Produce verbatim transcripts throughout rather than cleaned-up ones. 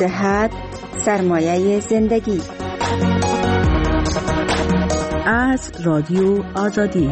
صحت سرمایه زندگی. از رادیو آزادی.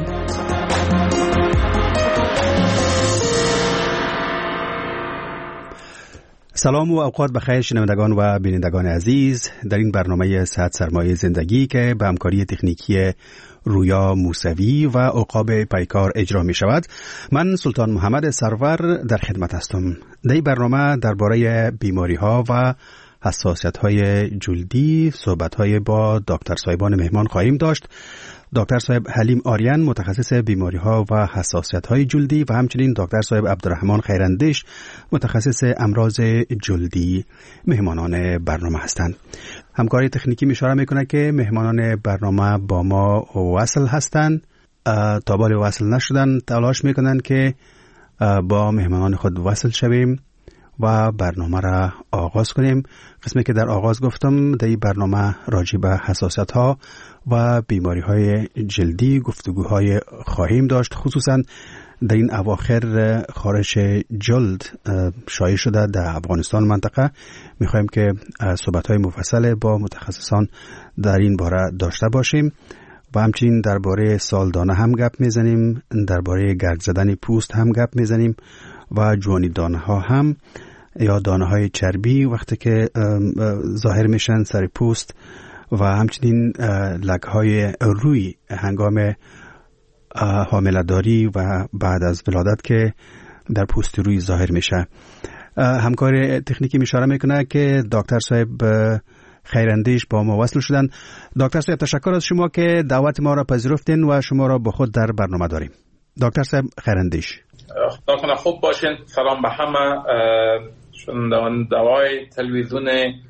سلام و اوقات بخیر شنوندگان و بینندگان عزیز. در این برنامه صحت سرمایه زندگی که به همکاری تکنیکی رویا موسوی و عقاب پیکار اجرا می شود، من سلطان محمد سرور در خدمت هستم. در این برنامه درباره بیماری ها و حساسیت های جلدی صحبت های با دکتر صاحبان مهمان خواهیم داشت. دکتر صاحب حلیم آریان متخصص بیماری ها و حساسیت های جلدی و همچنین دکتر صاحب عبدالرحمن خیراندیش متخصص امراض جلدی مهمانان برنامه هستند. همکاری تکنیکی اشاره میکنه که مهمانان برنامه با ما وصل هستند. تا بالا وصل نشدن تلاش میکنن که با مهمانان خود وصل شویم و برنامه را آغاز کنیم. قسمی که در آغاز گفتم در این برنامه راجع به حساسیت ها و بیماری های جلدی گفتگوهای خواهیم داشت. خصوصا در این اواخر خارش جلد شایع شده در افغانستان منطقه. میخوایم که صحبت های مفصل با متخصصان در این باره داشته باشیم و همچنین درباره سالدانه هم گپ میزنیم، درباره گرد زدن پوست هم گپ میزنیم و جوانی دانه ها هم یا دانه های چربی وقتی که ظاهر میشن سر پوست و همچنین لک های روی هنگام حامله‌داری و بعد از ولادت که در پوست روی ظاهر میشه. همکار تکنیکی اشاره میکنه که دکتر صاحب خیراندیش با ما وصل شدن. دکتر صاحب تشکر از شما که دعوت ما را پذیرفتین و شما را با خود در برنامه داریم. دکتر صاحب خیراندیش، خدا کنه خوب باشین. سلام به همه شنوندگان دوای تلویزیون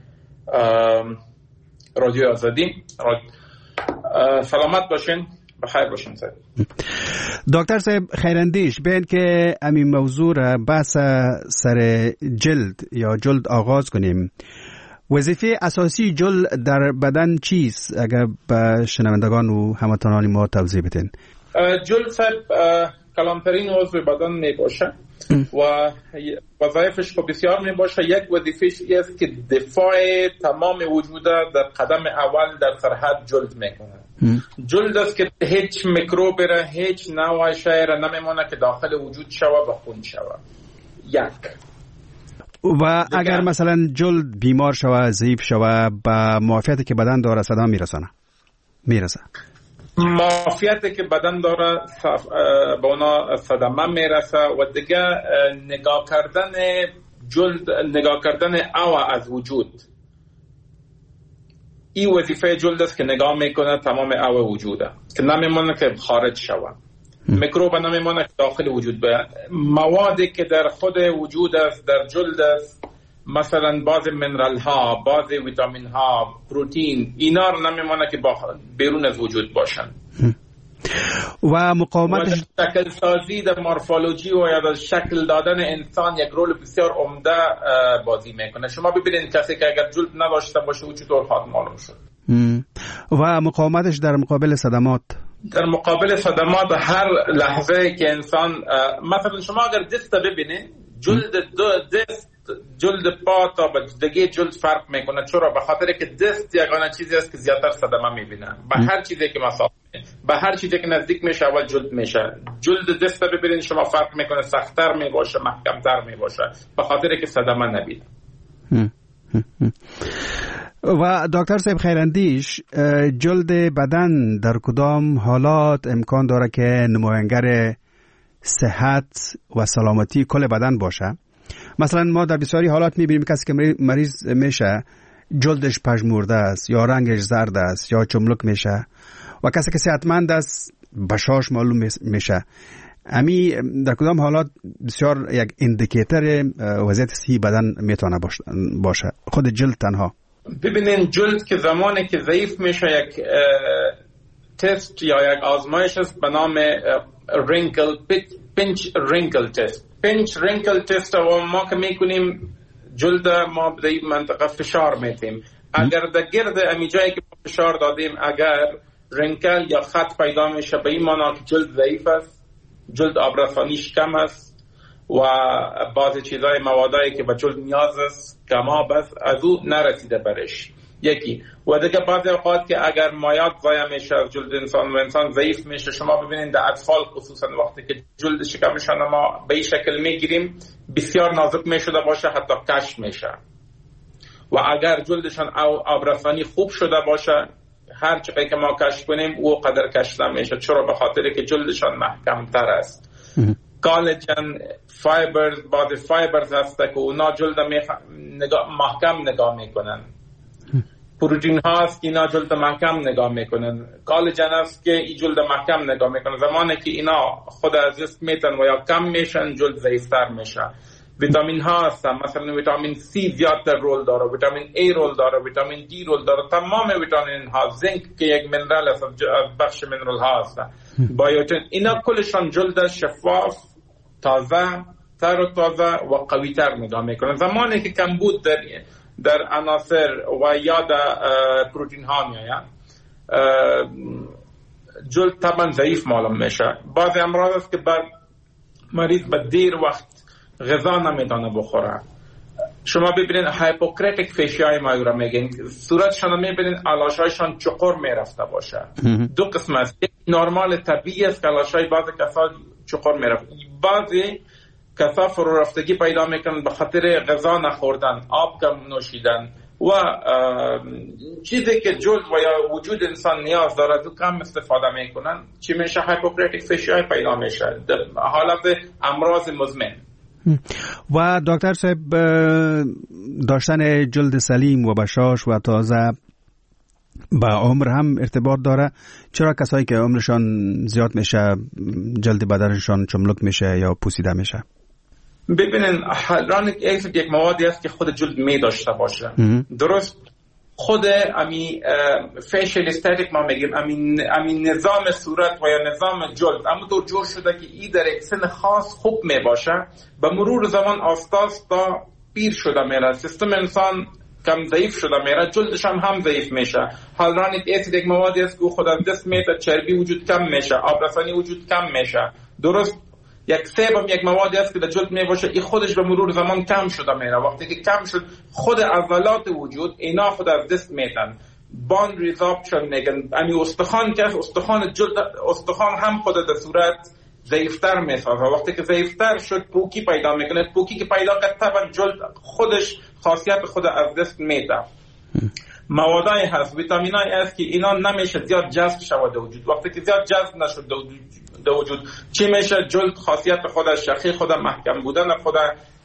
رادیو آزادی. سلامت باشین، بخیر باشین. دکتر صاحب خیراندیش، بین که همین موضوع را بحث سر جلد یا جلد آغاز کنیم، وظیفه اساسی جلد در بدن چیست؟ اگر به شنوندگان و هموطنان ما توضیح بدین. جلد صاحب کلانترین عضو بدن می باشه و وظایفش خب بسیار می باشه. یک وظیفهش است که دفاع تمام وجود در قدم اول در سرحد جلد میکنه. جلد است که هیچ میکروب را، هیچ نوع شی را نمیمونه که داخل وجود شوه و خون شوه. یک و اگر مثلا جلد بیمار شوه، ضعیف شوه، با معافیتی که بدن داره صدا میرسانه میرسه معافیتی که بدن داره به اونا صدمه میرسه و دیگه نگاه کردن جلد، نگاه کردن او از وجود، این وظیفه جلد است که نگاه میکنه تمام او وجوده که نمیمونه که خارج شوه، میکروب نمیمونه که داخل وجود به موادی که در خود وجود است در جلد است، مثلا بعض منرال ها، بعض ویتامین ها، پروتین، اینا رو نمیمونه که بیرون از وجود باشن و مقاومت شکل سازی در مورفولوژی و یا در شکل دادن انسان یک رول بسیار عمده بازی میکنه. شما ببینید کسی که اگر جلد نداشته باشه او چطور خواهد معلوم شد. و مقاومتش در مقابل صدمات، در مقابل صدمات هر لحظه که انسان، مثلا شما اگر دست ببینید، جلد دو دست جلد پا تا به دیگه جلد فرق میکنه. چرا؟ به خاطر که دست یگانه چیزی است که زیادتر صدمه میبینه. به هر چیزی که مسافت، به هر چیزی که نزدیک میشه اول جلد میشه. جلد دست ببینید شما فرق میکنه، سخت‌تر میباشه، محکم‌تر میباشه، به خاطر که صدمه نبینه. و دکتر صاحب خیراندیش، جلد بدن در کدام حالات امکان داره که نماینگر صحت و سلامتی کل بدن باشه؟ مثلا ما در بسیاری حالات میبینیم کسی که مریض میشه جلدش پژمرده است یا رنگش زرد است یا چملک میشه و کسی که صحتمند است بشاش معلوم میشه. امی در کدام حالات بسیار یک اندیکیتور وضعیت صحی بدن میتونه باشه خود جلد تنها؟ ببینین جلد که زمانی که ضعیف میشه یک تست یا یک آزمایش است به نام رینکل پینچ رینکل تست. پینچ رینکل تست و ما که میکنیم جلد ما به این منطقه فشار میتیم. اگر در گرد امی جایی که فشار دادیم اگر رینکل یا خط پیدا میشه به این معنی که جلد ضعیف است، جلد آبرسانیش کم است. و بعضی چیزای موادایی که به جلد نیاز است کما بس از او نرسیده برش. یکی و دیگه بعضی اوقات که اگر مایات ضایع میشه از جلد انسان و انسان ضعیف میشه، شما ببینید در اطفال خصوصا وقتی که جلد شکمشان ما به این شکل میگیریم بسیار نازک میشده باشه، حتی کش میشه. و اگر جلدشان آبرسانی خوب شده باشه، هر چقدر که ما کش کنیم او قدر کش نمیشه. چرا؟ به خاطر که جلدشان محکم تر است. کالجن فایبرز، بعضی فایبرز هست که اونا جلد نگاه محکم نگاه میکنن. پروتئین هاست که اینا جلد محکم نگاه میکنن. کالجن هست که این جلد محکم نگاه میکنن. زمانی که اینا خود از دست میتن و یا کم میشن، جلد ضعیفتر میشه. ویتامین ها هستن، مثلا ویتامین سی زیادتر رول داره، ویتامین ای رول داره، ویتامین دی رول داره. تمام ویتامین ها، زنک که یک منرال است، بخش منرال ها هستن، بایوتین، اینا کلشان جلد شفاف، تازه تر و تازه و قوی تر نگاه میکنن. زمانی که کمبود در در عناصر و یا در پروتئین ها میاد، جلد طبعا ضعیف معلوم میشه. بعضی امراض است که بر مریض به دیر وقت غذا نمیتونه بخوره. شما ببینید هایپوکراتیک فیشیای ما رو میگن، صورتشان میبینید علاشایشان چقور میرفته باشه. دو قسم است، یک نرمال طبیعی است که علاشای بعضی کسا چقور میرفته، بعضی کسا فرو رفتگی پیدا میکنن به خاطر غذا نخوردن، آب کم نوشیدن و چیزی که جلد و یا وجود انسان نیاز داره تو کم استفاده میکنن، چی میشه؟ هایپوکراتیک فیشیای پیدا میشه، حالت امراض مزمن. و دکتر صاحب، داشتن جلد سلیم و بشاش و تازه با عمر هم ارتباط داره؟ چرا کسایی که عمرشان زیاد میشه جلد بدنشان چملک میشه یا پوسیده میشه؟ ببینین هیالورونیک اسید یک موادی است که خود جلد می داشته باشه. درست خود امی فیشل استاتیک ما میگیم، امی امی نظام صورت و یا نظام جلد اما طور جور شده که ای در یک سن خاص خوب می باشه، به مرور زمان آستاست تا پیر شده میره، سیستم انسان کم ضعیف شده میره، جلدش هم هم ضعیف میشه. هیالورونیک اسید یک موادی است که خود از دست میاد، چربی وجود کم میشه، آبرسانی وجود کم میشه. درست یک سیب هم یک موادی است که در جلد می باشه، این خودش به مرور زمان کم شده میره. وقتی که کم شد، خود عضلات وجود اینا خود از دست میتن، بان ریزابشن میگن. امی استخوان که استخوان جلد، استخوان هم خود در صورت ضعیفتر میسازه. وقتی که ضعیفتر شد، پوکی پیدا میکنه. پوکی که پیدا کرد، طبعا جلد خودش خاصیت خود از دست میده. موادای هست، ویتامینای هست که اینا نمیشه زیاد جذب شود در وجود. وقتی که زیاد جذب نشد در وجود، چی میشه؟ جلد خاصیت خود، شخی خود، محکم بودن خود،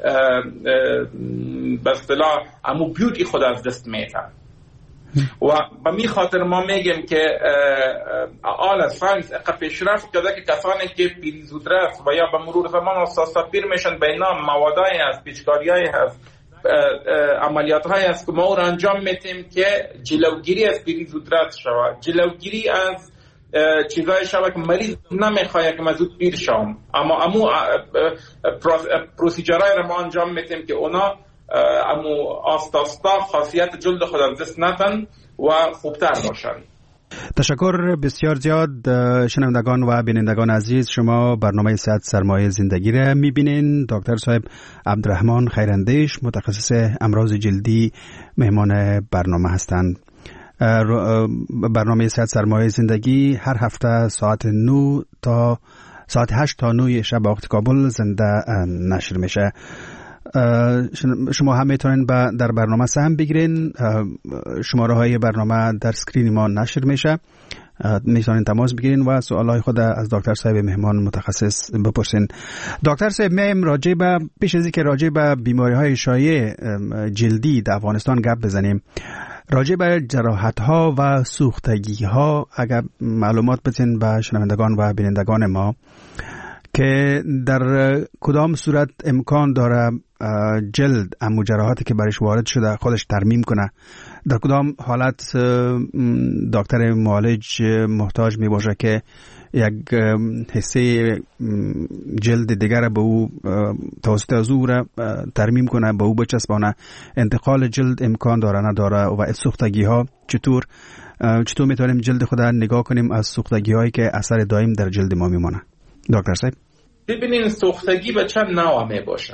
به اصطلاح امو بیوتی خود از دست میده. و به می خاطر ما میگیم که آل از ساینس اقا پیشرفت کرده که کسانی که پیری زودرس و یا به مرور زمان اساسا پیر میشن، به اینا موادای هست، پیچکاریای هست، عملیات های است که ما او را انجام میتیم که جلوگیری از پیری زودرس شود، جلوگیری از چیزای شود که مریض نمیخواد که مزود پیر شوم. اما امو پروسیجرهای را ما انجام میتیم که اونا امو آستاستا خاصیت جلد خود از دست نتن و خوبتر باشن. تشکر بسیار زیاد. شنوندگان و بینندگان عزیز، شما برنامه صحت سرمایه زندگی را میبینین. دکتر صاحب عبدالرحمن خیراندیش، متخصص امراض جلدی، مهمان برنامه هستند. برنامه صحت سرمایه زندگی هر هفته ساعت نه تا ساعت هشت تا نه شب وقت کابل زنده نشر میشه. شما هم میتونین در برنامه سهم بگیرین. شماره های برنامه در سکرین ما نشر میشه، میتونین تماس بگیرین و سوالای خود از دکتر صاحب مهمان متخصص بپرسین. دکتر صاحب، میم راجع به پیش از اینکه راجع به بیماری های شایع جلدی در افغانستان گپ بزنیم، راجع به جراحت ها و سوختگی ها اگر معلومات بدین به شنوندگان و بینندگان ما که در کدام صورت امکان داره جلد امو جراحاتی که برش وارد شده خودش ترمیم کنه، در کدام حالت دکتر معالج محتاج می باشه که یک حصه جلد دیگر به او توسط از او را ترمیم کنه، به او بچسبانه. انتقال جلد امکان داره نداره و سوختگی ها چطور چطور میتونیم جلد خود نگاه کنیم از سوختگی هایی که اثر دائم در جلد ما میمونه؟ دکتر صاحب. ببینین سوختگی به چند نوع می باشه.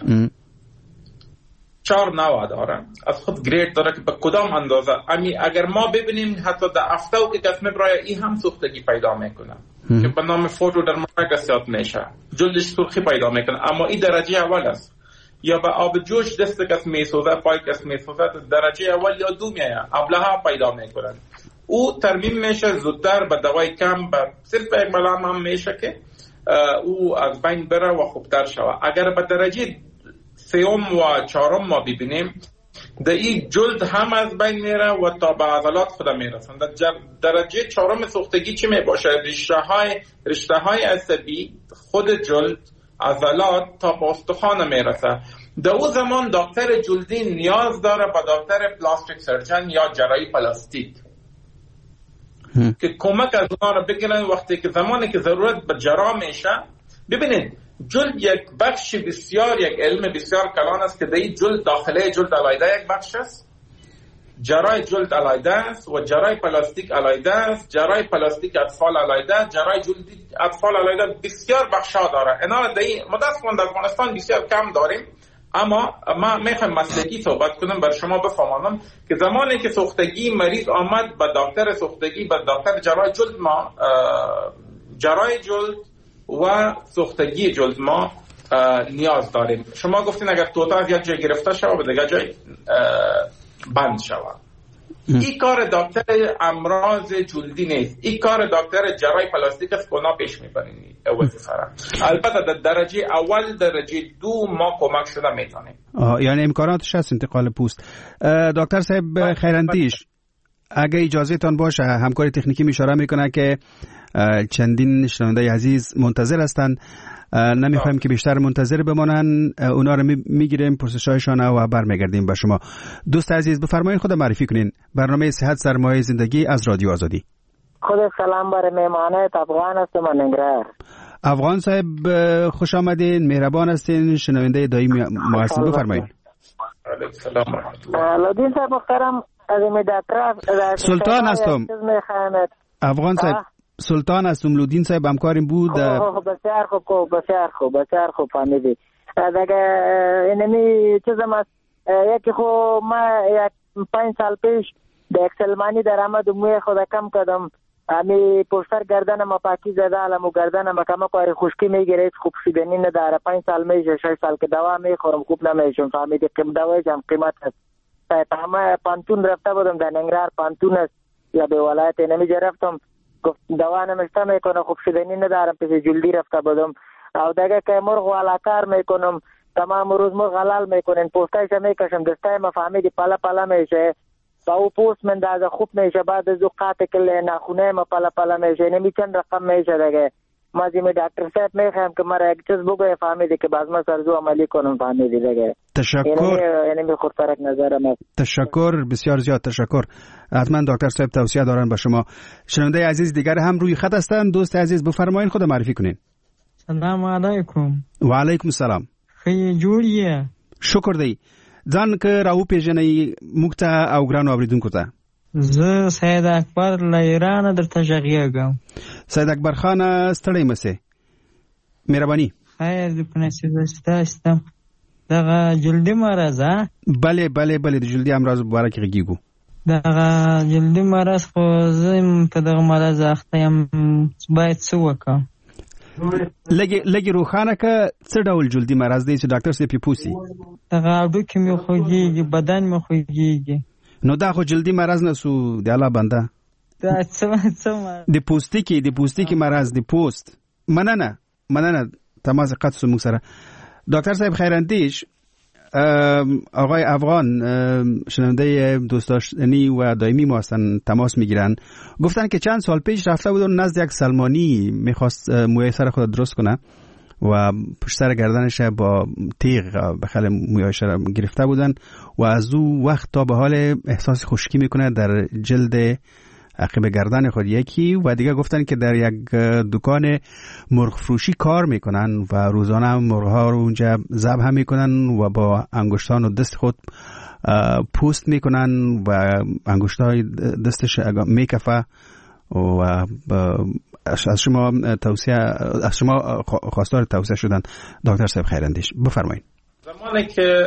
چهار نوع داره، از خود گرید داره که به کدام اندازه. امی اگر ما ببینیم حتی در افتاو که کس میبرای این هم سوختگی پیدا میکنه که به نام فوتو درماتوگرافی میشه، جلدش سرخی پیدا میکنه، اما این درجه اول است. یا به آب جوش دست کس میسوزه، پای کس میسوزه، درجه اول یا دو میایه، ابله‌ها پیدا میکنن. او ترمیم میشه زودتر به دوای کم، به صرف یک ملام هم میشه که او از بین بره و خوبتر شود. اگر به درجه سیوم و چهارم ما ببینیم، در این جلد هم از بین میره و تا به عضلات خود میرسن. در درجه چهارم سوختگی چی میباشه؟ رشته های رشته های عصبی، خود جلد، عضلات تا به استخوان میرسه. در اون زمان دکتر جلدی نیاز داره به دکتر پلاستیک سرجن یا جراحی پلاستیک که کمک از اونها رو بگیرن وقتی که زمانی که ضرورت به جراح میشه. ببینید جلد یک بخش بسیار، یک علم بسیار کلان است که در این جلد داخله جلد علیحده یک بخش است، جراح جلد علیحده است و جراح پلاستیک علیحده است، جراح پلاستیک اطفال علیحده، جراح جلدی اطفال علیحده، بسیار بخشا داره. اینا در این متاسفانه در افغانستان بسیار کم داریم، اما ما میخوایم مسلکی صحبت کنم بر شما بفهمانم که زمانی که سوختگی مریض آمد به دکتر سوختگی، به دکتر جراح جلد، ما جراح جلد و سوختگی جلد ما نیاز داریم. شما گفتین اگر توتا از یک جای گرفته شود و به دیگر جای بند شود، این کار دکتر امراض جلدی نیست، این کار دکتر جراحی پلاستیک است که اونا پیش میبرین وظیفه را. البته در درجه اول، درجه دو ما کمک شده میتونیم. یعنی امکاناتش هست انتقال پوست. دکتر صاحب خیراندیش، اگه اجازه تان باشه، همکار تکنیکی اشاره میکنه که چندین شنونده عزیز منتظر هستند، نمیخوایم که بیشتر منتظر بمانن، اونا رو میگیریم پرسشایشان و برمیگردیم به شما. دوست عزیز بفرمایید خود معرفی کنین. برنامه صحت سرمایه زندگی از رادیو آزادی. خود سلام بر مهمانات افغان هستم از ننگرهار. افغان صاحب خوش آمدین، مهربان هستین، شنونده دائمی ما هستین، بفرمایید. علیکم سلام. لودین صاحب محترم، از مدترا سلطان هستم. افغان صاحب سلطان هستم. لودین صاحب همکاریم بود. بسیار خوب، بسیار خوب، بسیار خوب فهمیدی. دیگه اینمی چیزم است، یکی خو ما یک پنج سال پیش در اکسلمانی در آمد موی خود کم کردم، امی پشتر گردنم پاکی زده، علمو گردنم کم کاری خشکی میگیره، خوب شدنی نداره. پنج سال میشه، شش سال که دوا میخورم خوب نمیشم. فهمیدی که دوایش هم قیمت است. همه پانتون رفته بودم در ننگرهار، پانتون است یا به ولایت نمیجا رفتم، گفت دوا نمیشته میکنه، خوب شدنی ندارم، پیش جلدی رفته بودم. او دیگه که مرغ والا کار میکنم، تمام روز مرغ حلال میکنن، پوستایش میکشم، دستای ما فهمیدی پلا پلا میشه، با او پوست من دازه خوب میشه، بعد از او قاطع کله نخونه ما پلا پلا میشه، نمی چند رقم میشه. دیگه ما زیمی دکتر صاحب میخوایم که مرا یک چیز بگوی، فهمیدی که باز ما سرزو عملی کنم. فهمیدی دیگه. تشکر. اینمی خود فرق نظرم است. تشکر، بسیار زیاد تشکر. حتما دکتر صاحب توصیه دارن به شما. شنونده عزیز دیگر هم روی خط هستند. دوست عزیز بفرمایید خود معرفی کنین. سلام علیکم. و علیکم السلام. خیلی جوریه. شکر دی. ځان که راو پیژنې موږ ته او ګرانو اوریدونکو ته. زه سید اکبر له ایرانه درته غږیږم. سید اکبر خان ستړی مسئ. مهرباني. خیر دې په نصیب ستاسو. دغه جلدي مرض ها؟ بله بله بله د جلدي امراض مبارک غږیږو. دغه جلدي مرض خو زه په دغه مرض اخته یم، باید څه وکړم؟ لګي لګي روخانه که څه ډول جلدي مرض دی چې ډاکټر سي پی پوسی؟ دغه هډوکي مې خوږیږي، بدن مې خوږیږي. نو دا خو جلدي مرض نه سو د الله بنده. دا څه څه د پوستکي د پوستکي مرض د پوست. مننه مننه تماس قطع سو موږ سره. دکتر صاحب خیراندیش، آقای افغان شنونده دوست داشتنی و دائمی ما هستن، تماس میگیرن، گفتن که چند سال پیش رفته بودن نزد یک سلمانی، میخواست موی سر خود درست کنه و پشت سر گردنش با تیغ بخل مویایش را گرفته بودن و از او وقت تا به حال احساس خشکی میکنه در جلد عقب گردن خود یکی، و دیگه گفتن که در یک دکان مرغ فروشی کار میکنن و روزانه مرغ ها رو اونجا ذبح هم میکنن و با انگشتان و دست خود پوست میکنن و انگشتای دستش میکفه و از شما توصیه از شما خواستار توصیه شدن دکتر صاحب خیراندیش. بفرمایید. زمانی که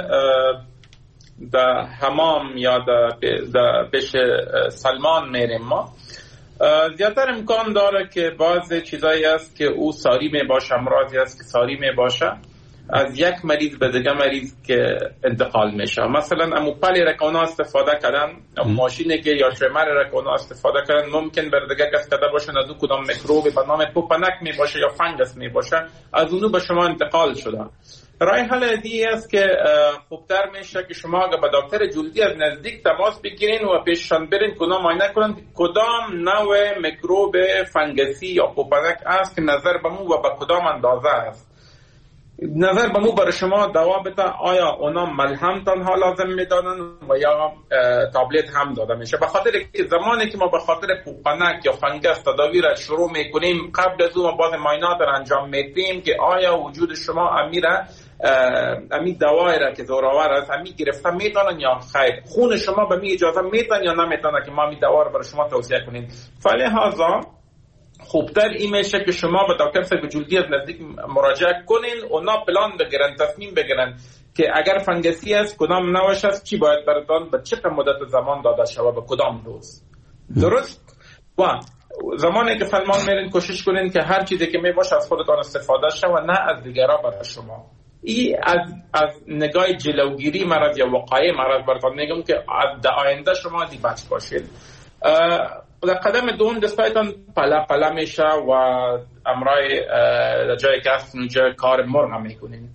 در حمام یا در بش سلمان میریم ما، زیادتر امکان داره که بعض چیزایی است که او ساری می باشه، امراضی است که ساری می باشه، از یک مریض به دیگه مریض که انتقال میشه. مثلا اموپلی رکونا استفاده کردن، ماشینی که یا شمر رکونا استفاده کردن، ممکن بر دیگه کس کده باشه از او کدام میکروب به نام پوپنک می باشه یا فنگس می باشه، از اونو به شما انتقال شده. رای حل دیگه است که خوبتر میشه که شما اگه به دکتر جلدی از نزدیک تماس بگیرین و پیششان برین کدام معاینه کنن کدام نوع میکروب فنگسی یا پوپنک است که نظر به مو و به کدام اندازه است. نظر به مو برای شما دوا بده، آیا اونا ملهم تنها لازم میدادن و یا تابلت هم داده میشه. به خاطر که زمانی که ما به خاطر پوپنک یا فنگس تداوی را شروع میکنیم، قبل از اون باز معاینات را انجام میدیم که آیا وجود شما امیره امی دوایی را که زوراور است امی گرفته میتونن یا خیر، خون شما به می اجازه میتونن یا نمیتونن که ما می دوا را برای شما توصیه کنیم. فلهذا خوبتر این میشه که شما به دکتر صاحب جلدی از نزدیک مراجعه کنین، اونا پلان بگیرن، تصمیم بگیرن که اگر فنگسی است کدام نوعش است، چی باید براتون به چه مدت زمان داده شود، به کدام دوز. درست؟ و زمانی که سلمان میرین کوشش کنین که هر چیزی که میباشه از خودتان استفاده شه و نه از دیگران برای شما. این از از نگاه جلوگیری مرض یا وقایع مرض براتون میگم که در آینده شما دی بچ باشید. در قدم دوم دستایتان پلا پلا میشه و امرای در جایی که هست اونجا کار مرغ میکنین.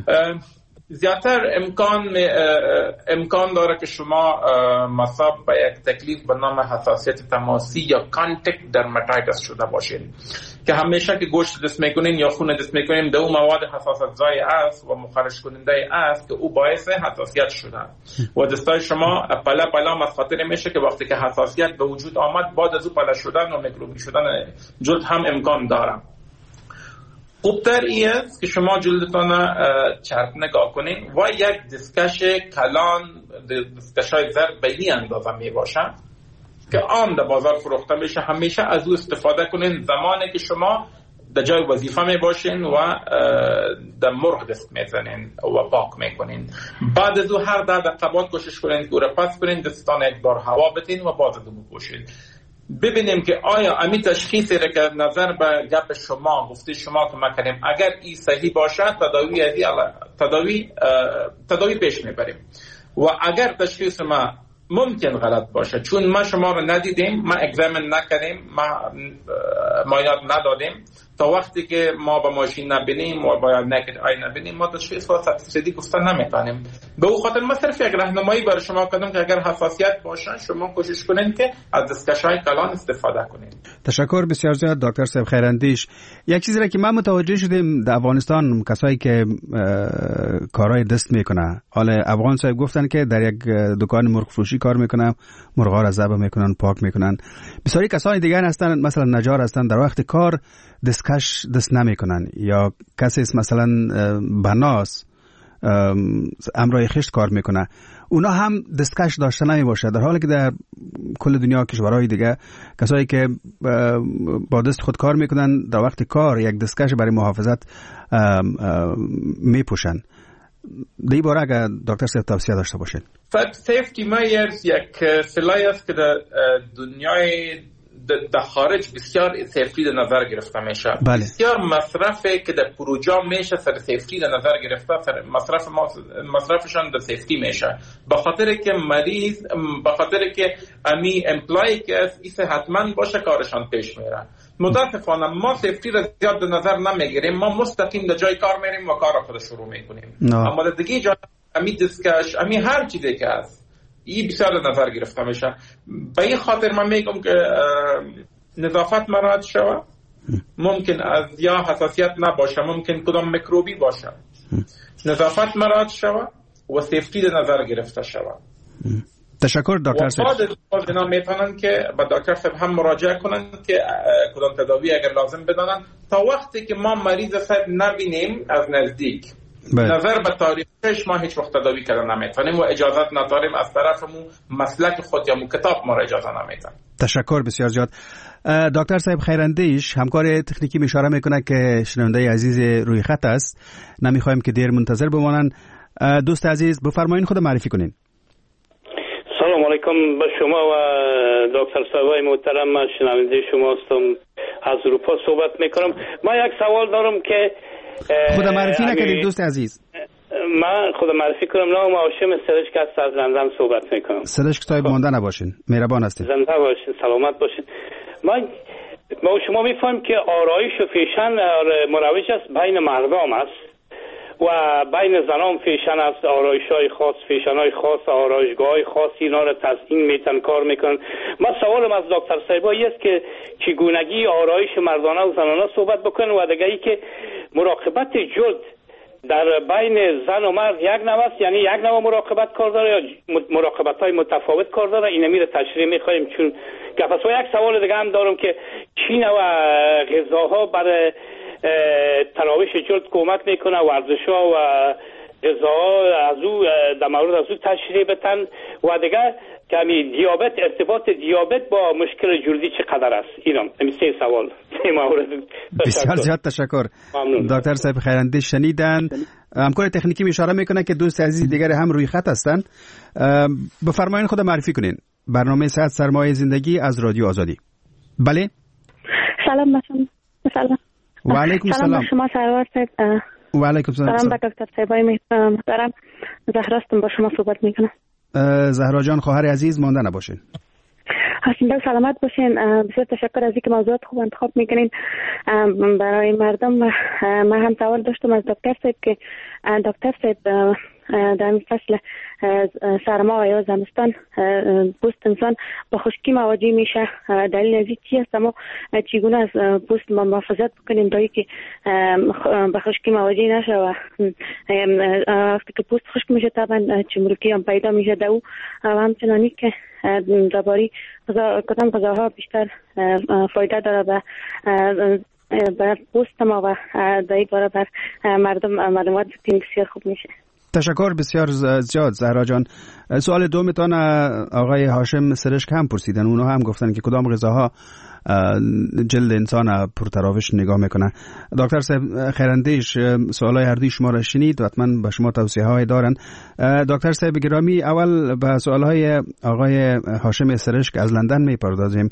زیادتر امکان امکان داره که شما مصاب به یک تکلیف به نام حساسیت تماسی یا کانتکت درماتایتس شده باشین که همیشه که گوشت دست میکنین یا خون دست میکنین دو مواد حساسیت زای است و مخرج کننده است که او باعث حساسیت شده و دستای شما پلا پلا مسخاطر میشه که وقتی که حساسیت به وجود آمد بعد از او پلا شدن و میکروبی شدن جلد هم امکان داره. خوبتر این است که شما جلدتان چرب نگاه کنین و یک دستکش کلان، دستکشای زرد به این اندازه می باشن که عام در بازار فروخته میشه، همیشه از او استفاده کنین زمانی که شما در جای وظیفه می باشین و در مرغ دست میزنین و پاک میکنین. بعد از او هر ده دقیقه بعد کوشش کنین که او را پس کنین، دستان یک بار هوا بتین و باز از او بپوشید. ببینیم که آیا امی تشخیصی را که نظر به گپ شما گفته شما که ما کنیم اگر این صحیح باشه تداوی ازی تداوی تداوی پیش میبریم و اگر تشخیص ما ممکن غلط باشه چون ما شما رو ندیدیم، ما اگزامن نکردیم، ما معاینات ندادیم، تا وقتی که ما با ماشین نبینیم و با نکد آی نبینیم ما تشخیص و صدی گفتن نمیتونیم. به او خاطر ما صرف یک راهنمایی برای شما کردم که اگر حساسیت باشه شما کوشش کنین که از دستکش‌های کلان استفاده کنین. تشکر بسیار زیاد دکتر صاحب خیراندیش. یک چیزی را که ما متوجه شدیم در افغانستان کسایی که کارهای دست میکنه، حالا افغان صاحب گفتن که در یک دکان مرغ فروشی کار میکنن، مرغا را ذبح میکنن، پاک میکنن. بسیاری کسای دیگر هستن مثلا نجار هستن در وقت کار دستکش دست نمی کنن یا کسی مثلا بناس امرای خشت کار میکنه اونا هم دستکش داشته نمی باشه، در حالی که در کل دنیا کشورهای دیگه کسایی که با دست خود کار میکنن در وقت کار یک دستکش برای محافظت میپوشن. دی باره اگر دکتر صاحب توصیه داشته باشید. سیفتی میرز یک سلاحی است که در دنیای در خارج بسیار سیفتی در نظر گرفته میشه. بله. بسیار مصرفه که در پروژه میشه سر سیفتی در نظر گرفته، سر مصرف مصرفشان در سیفتی میشه به خاطر که مریض به خاطر که امی امپلای که ایسه حتما باشه کارشان پیش میره. متاسفانه ما سیفتی را زیاد در نظر نمیگیریم، ما مستقیم در جای کار میریم و کار خود شروع میکنیم. اما در دیگه جا امی دستکش امی هر چیزی که هست این بسیار نظر گرفته میشه. به این خاطر من میگم که نظافت مراعات شود، ممکن از یا حساسیت نباشه، ممکن کدام میکروبی باشه، نظافت مراعات شود و سیفتی در نظر گرفته شود. تشکر دکتر صاحب. بعد اینا میتونن که با دکتر صاحب هم مراجعه کنن که کدام تداوی اگر لازم بدانن تا وقتی که ما مریض صاحب نبینیم از نزدیک نظر به تاریخش ما هیچ وقت تداوی کردن نمیتونیم و اجازت نداریم از طرفمون مسلک خود یا کتاب ما را اجازه نمیدن. تشکر بسیار زیاد. دکتر صاحب خیراندیش، همکار تکنیکی اشاره میکنه که شنونده عزیز روی خط است، نمیخوایم که دیر منتظر بمانن. دوست عزیز بفرمایید خود معرفی کنین. سلام علیکم به شما و دکتر صاحبای محترم. من شنونده شما هستم، از اروپا صحبت میکنم. من یک سوال دارم که خود معرفی نکردید دوست عزیز. من خود معرفی کنم. نام هاشم سرشک است، از لندن صحبت میکنم. سرشک صاحب مانده نباشین، مهربان هستین. زنده باشین، سلامت باشین. من ما شما میفهمیم که آرایش و فیشن مروج است بین مردم است و بین زنان فیشن است، آرایش‌های خاص، فیشن‌های خاص، آرایشگاه‌های خاص، اینا رو تزیین میتن، کار میکنن. من سوالم از دکتر صاحبایی است که چگونگی آرایش مردانه و زنانه صحبت بکنن و دیگه ای که مراقبت جلد در بین زن و مرد یک نوع است، یعنی یک نوع مراقبت کار داره یا مراقبت‌های متفاوت کار داره؟ این میره تشریح می‌خوایم چون گفت. و یک سوال دیگه هم دارم که چی نوع غذاها برای تراوش جلد کمک میکنه، ورزش‌ها و غذاها از او در مورد از او تشریح بتن و دیگه کمی دیابت، ارتباط دیابت با مشکل جلدی چقدر است؟ اینا همین سه سوال سه مورد. بسیار زیاد تشکر. دکتر صاحب خیراندیش شنیدن. همکار تکنیکی اشاره میکنه که دوست عزیز دیگر هم روی خط هستند. بفرمایید خود معرفی کنین. برنامه صحت سرمایه زندگی از رادیو آزادی. بله. سلام بچه‌ها. سلام. و علیکم سلام. سلام شما سرور صاحب. و علیکم سلام. سلام به دکتر صاحبای محترم. زهرا هستم، با شما صحبت میکنم. زهرا جان خواهر عزیز مانده نباشین. حسین سلامت باشین. بسیار تشکر از اینکه موضوعات خوب انتخاب میکنین برای مردم. من هم سوال داشتم از دکتر صاحب که دکتر صاحب در این فصل سرما یا زمستان پوست انسان با خشکی مواجه میشه. دلیل از این چی است؟ ما چگونه از پوست محافظت بکنیم تا اینکه با خشکی مواجه نشه و وقتی که پوست خشک میشه طبعا چمرکی هم پیدا میشه در او و همچنانی که درباره کدام غذاها بیشتر فایده داره به بر پوست ما و در این باره بر مردم معلومات بتیم بسیار خوب میشه. تشکر بسیار زیاد زهرا جان. سوال دومتان آقای هاشم سرشک هم پرسیدن، اونها هم گفتن که کدام غذاها جلد انسان پرتراوش نگاه میکنه. دکتر صاحب خیراندیش سوالای هر دوی شما را شنید و حتما به شما توصیه های دارن. دکتر صاحب گرامی، اول به سوالهای آقای هاشم سرشک از لندن میپردازیم.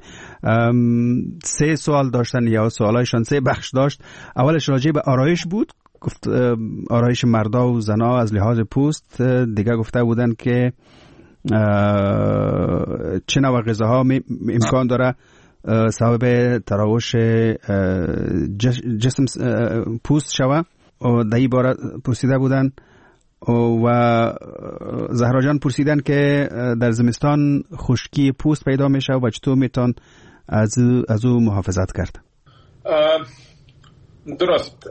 سه سوال داشتن یا سوالایشان سه بخش داشت. اولش راجع به آرایش بود، گفت آرایش مردا و زنا از لحاظ پوست. دیگه گفته بودن که چه نوع غذاها امکان داره سبب تراوش جسم پوست شوه و در این باره پرسیده بودن. و زهرا جان پرسیدن که در زمستان خشکی پوست پیدا میشه و چطور میتون از از او محافظت کرد؟ درست.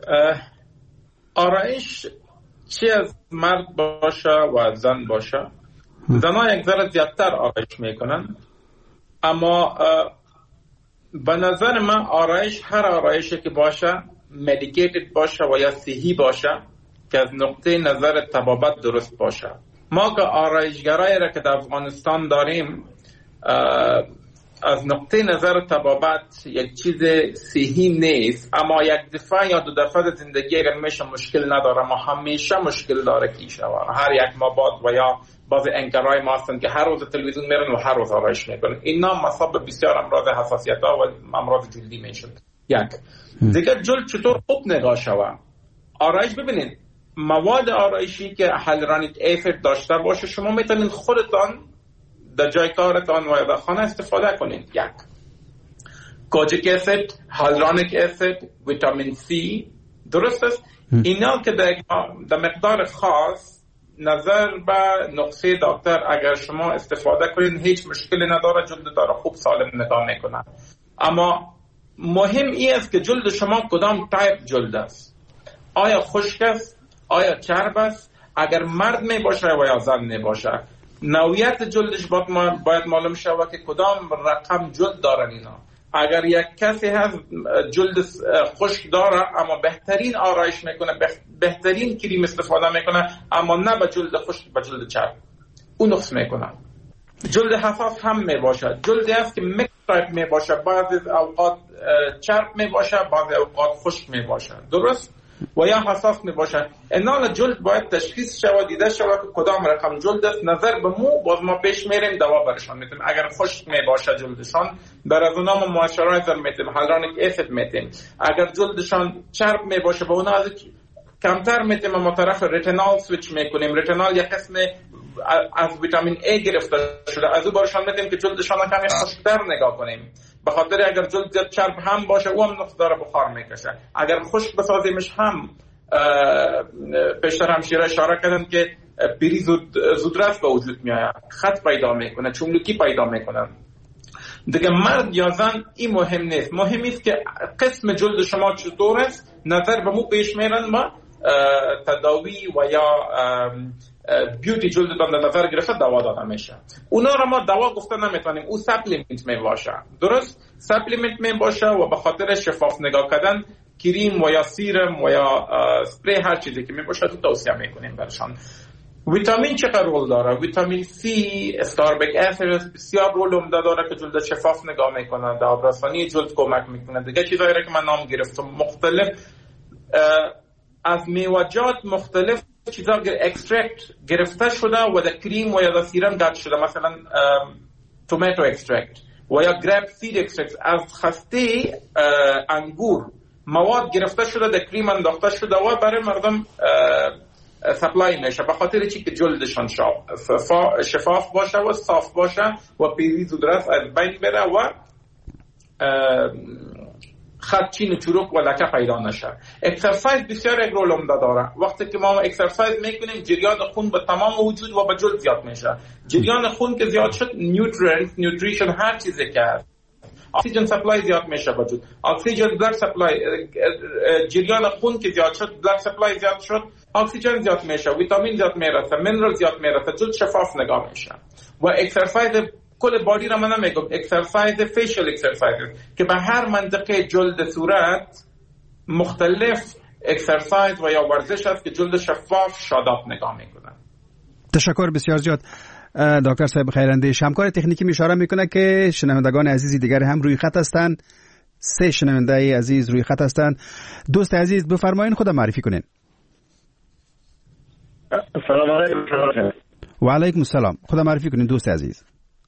آرایش چی از مرد باشه و زن باشه، زنها یک ذره زیادتر آرایش میکنن، اما به نظر من آرایش هر آرایشی که باشه مدیکیتد باشه و یا صحی باشه که از نقطه نظر طبابت درست باشه. ما که آرایشگرایی را که در افغانستان داریم از نقطه نظر طبابت یک چیز صحی نیست، اما یک دفعه یا دو دفعه زندگی اگر میشه مشکل نداره، ما همیشه مشکل داره که ایشه هر یک ما بعد و یا بعض انکرهای ما هستن که هر روز تلویزیون میرن و هر روز آرایش میکنن. اینا مصاب بسیار امراض حساسیت ها و امراض جلدی میشن. یک دیگه جلد چطور خوب نگاه شوه. آرایش ببینید، مواد آرایشی که هیالورونیک اسید داشته باشه شما میتونید خودتان در جای کارتان و در خانه استفاده کنید. یک کوجیک اسید، هیالورونیک اسید، ویتامین سی، درست است. اینا که در مقدار خاص نظر به نقطه دکتر اگر شما استفاده کنید هیچ مشکلی نداره، جلد داره خوب سالم نگاه میکنه. اما مهم این است که جلد شما کدام تایپ جلد است، آیا خشک است، آیا چرب است، اگر مرد می باشه و یا زن می باشه. نوعیت جلدش باید معلوم شود که کدام رقم جلد دارن اینا. اگر یک کسی هست جلد خشک داره اما بهترین آرایش میکنه، بهترین کریم استفاده میکنه اما نه به جلد خشک، به جلد چرب، اون نقص میکنه. جلد حساس هم میباشه، جلدی است که میکس تایپ میباشه، بعضی اوقات چرب میباشه، بعضی اوقات خشک میباشه، درست؟ و یا حساس میباشه. انال جلد باید تشخیص شود، دیده شود که کدام رقم جلد است. نظر به مو باز ما پیش میریم دوا برشان میتیم. اگر خشک میباشه جلدشان در از اونها ما موئسچرایزر میتیم، هیالورونیک اسید میتیم. اگر جلدشان چرب میباشه به اونها از کمتر میتیم ما طرف رتینال سویچ میکنیم. رتینال یک قسم از ویتامین ای گرفته شده، از او برشان میتیم که جلدشان کمی خشکتر نگاه کنیم. به خاطر اگر جلد زیاد چرب هم باشه او هم نقص داره، بخار میکشه. اگر خشک بسازیمش هم پیشتر همشیره اشاره کردن که پیری زود زودرس به وجود میاد، خط پیدا میکنه، چملوکی پیدا میکنه. دیگه مرد یا زن این مهم نیست، مهم است که قسم جلد شما چطور است. نظر به مو پیش میرن ما تداوی و یا بیوتی جلدتان در نظر گرفته دوا داده میشه. اونا را ما دوا گفته نمیتونیم، او سپلیمنت می باشه، درست؟ سپلیمنت می باشه و به خاطر شفاف نگاه کردن کریم و یا سیرم و یا سپری هر چیزی که می باشه تو توصیه میکنیم برشان. ویتامین چقدر رول داره؟ ویتامین سی، اسکاربیک اسید بسیار رول عمده داره که جلد شفاف نگاه میکنه، در آبرسانی جلد کمک میکنه. دیگه چیزایی را که من نام گرفتم مختلف از میوه‌جات مختلف چیزا اکسترکت گرفته شده و در کریم و یا در سیرم داده شده، مثلا توماتو اکسترکت و یا گریپ سید اکسترکت از خسته انگور مواد گرفته شده در کریم انداخته شده و برای مردم سپلای میشه، به خاطر چی که جلدشان شفاف باشه و صاف باشه و پیری زودرس از بین بره و خدچین و چروک و لکه پیدا نشه. اکسرسایز بسیار یک رول عمده داره. وقتی که ما اکسرسایز میکنیم جریان خون به تمام وجود و به جلد زیاد میشه. جریان خون که زیاد شد نیوترینت، نیوتریشن، هر چیزی که هست، اکسیژن سپلای زیاد میشه به وجود. اکسیژن بلاد سپلای، جریان خون که زیاد شد، بلاد سپلای زیاد شد، اکسیژن زیاد میشه، ویتامین زیاد میرسه، مینرال زیاد میرسه، جلد شفاف نگاه میشه. و اکسرسایز کل بادی را من نمیگم، اکسرسایز فیشل اکسرسایز که به هر منطقه جلد صورت مختلف اکسرسایز و یا ورزش است که جلد شفاف شاداب نگاه میکنه. تشکر بسیار زیاد دکتر صاحب خیراندیش. همکار تکنیکی می اشاره میکنه که شنوندگان عزیزی دیگر هم روی خط هستند. سه شنونده عزیز روی خط هستند. دوست عزیز بفرمایید خود معرفی کنین. سلام علیکم. و علیکم السلام. خود معرفی کنین دوست عزیز.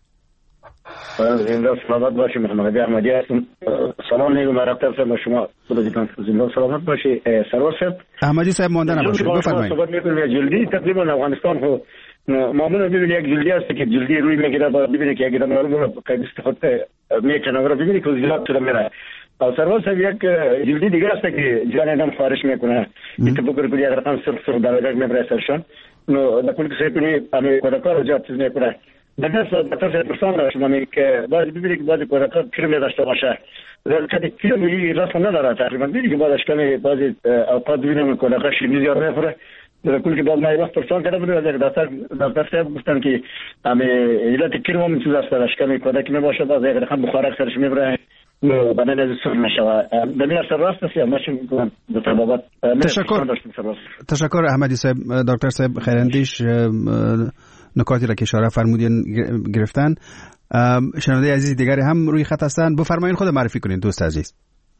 زنده سلامت باشی. محمد احمدی هستم. سلام علیکم مرتب صاحب شما خودتون زنده سلامت باشی. سرور صاحب احمدی صاحب مانده نباشید بفرمایید. صحبت می‌کنیم جلدی تقریبا افغانستان خو معمولا ببینید یک جلدی است که جلدی روی میگیره، بعد ببینید که یک دانه رو قید استفاده میکنه و ببینید که زیاد شده میره. سرور صاحب یک جلدی دیگه است که جان آدم خارج میکنه. اتفاقی که یک رقم صفر صفر درجه میبره سرشان. نو نکول که سپینی امی کودکان زیاد چیز میکنه. در دفتر پرسان داشتم امی که بعد ببینید که بعضی کودکان کرم داشته باشه. کدی کرمی راست نداره تقریبا. ببینید که بعدش کمی بعضی اوقات ببینیم کودکان شیمی زیاد میخوره. در کل که بعد من وقت پرسان کرده بودم از دفتر دفتر صاحب گفتن که امی علت کرم هم چیز است داشت کمی کودک میباشه بعضی یک رقم بخار اکثرش میبره. نو بدن از سر نشود. دنیا سر راست است یا ماشین میکنم دکتر بابت. تشکر. تشکر احمدی صاحب. دکتر صاحب خیراندیش نکاتی را که اشاره فرمودین گرفتن. شنونده عزیز دیگری هم روی خط هستن. بفرمایید خود معرفی کنین دوست عزیز.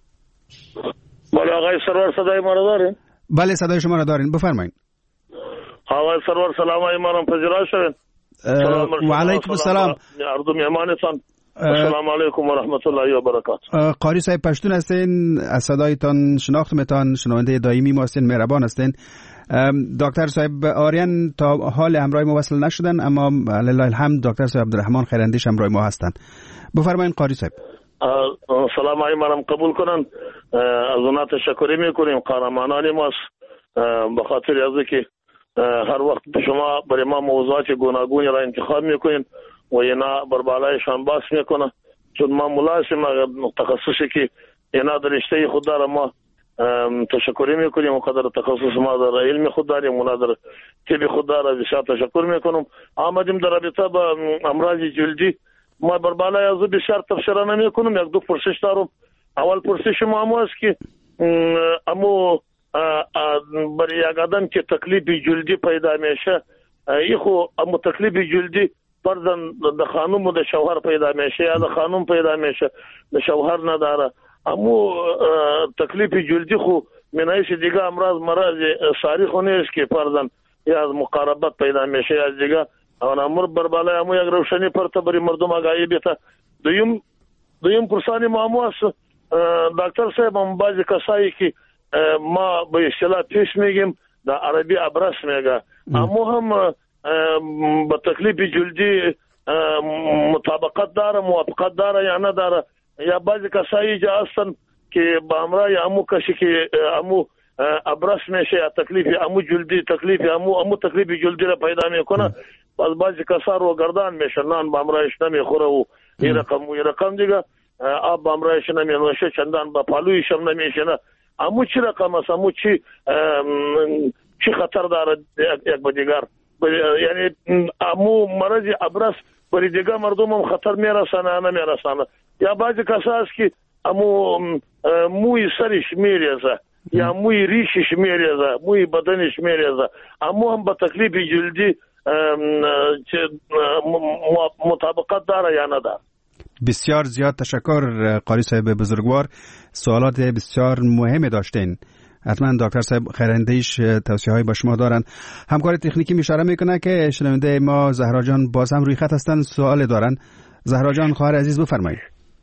بله آقای سرور صدای ما را دارین؟ بله صدای شما را دارین بفرمایید. آقای سرور سلام های ما را پذیرا شوین. و علیکم السلام. عرض میهمانتان. السلام علیکم و رحمت الله و برکاته. قاری صاحب پشتون هستین، از صدایتان شناختمتان، شنونده دائمی ما هستین، مهربان هستین. دکتر صاحب آریان تا حال همراه ما وصل نشدن اما لله الحمد دکتر صاحب عبدالرحمن خیراندیش همراه ما هستن. بفرمایید قاری صاحب. سلام های منم قبول کنن. از اونا تشکر میکنیم، قهرمانان ماست. به خاطر از اینکه هر وقت شما برای ما موضوعات گوناگونی را انتخاب میکنین و اینا بر بالایشان باس میکنه، چون ما ملازم تخصصی که اینا در رشته خود داره ما تشکر میکنیم و قدر تخصص ما در علم خود داریم و در طب خود داره بسیار تشکر میکنم. آمدیم در رابطه با امراض جلدی ما بر بالای از بسیار تفسیر نمیکنم. یک دو پرسش دارم. اول پرسش ما هم است که امو برای یک آدم که تکلیف جلدی پیدا میشه، ایخو امو تکلیف جلدی فرضاً د خانم و د شوهر پیدا میشه یا د خانم پیدا میشه د شوهر نداره، امو تکلیف جلدی خو منایش دیگه امراض مرض ساری خونه است که فرضاً یا از مقاربت پیدا میشه یا دیگه اون امر بر بالای امو یک روشنی پرته بری مردم آگاهی بیته. دویم دویم پرسانی ما امو است دکتر صاحب، هم بعضی کسایی که ما به اصطلاح پیش میگیم در عربی ابرس میگه، امو هم با تکلیف جلدی مطابقت داره، موافقت داره یا نداره، یا بعضی کسایی جا هستن که با امرای امو کشی که امو ابرس میشه یا تکلیف امو جلدی تکلیف امو امو تکلیف جلدی را پیدا میکنه، باز بعضی کسا رو گردان میشه، نان با امرایش نمیخوره و این رقم و این رقم دیگه آب با امرایش نمیشه، چندان با پالویش هم نمیشه. نه امو چی رقم است، امو چی چی خطر داره یک با دیگر، یعنی امو مرض ابرس بری دیگه مردم هم خطر میرسانه نمیرسانه، یا بعضی کسا است که امو موی سرش میریزه یا موی ریشش میریزه، موی بدنش میریزه، امو هم با تکلیف جلدی مطابقت داره یا نداره. بسیار زیاد تشکر قاری صاحب بزرگوار، سوالات بسیار مهمی داشتین. حتما دکتر صاحب خیراندیش توصیه های با شما دارن. همکار تکنیکی اشاره میکنه که شنونده ما زهرا جان باز هم روی خط هستن، سوال دارن. زهرا جان خواهر عزیز بفرمایید.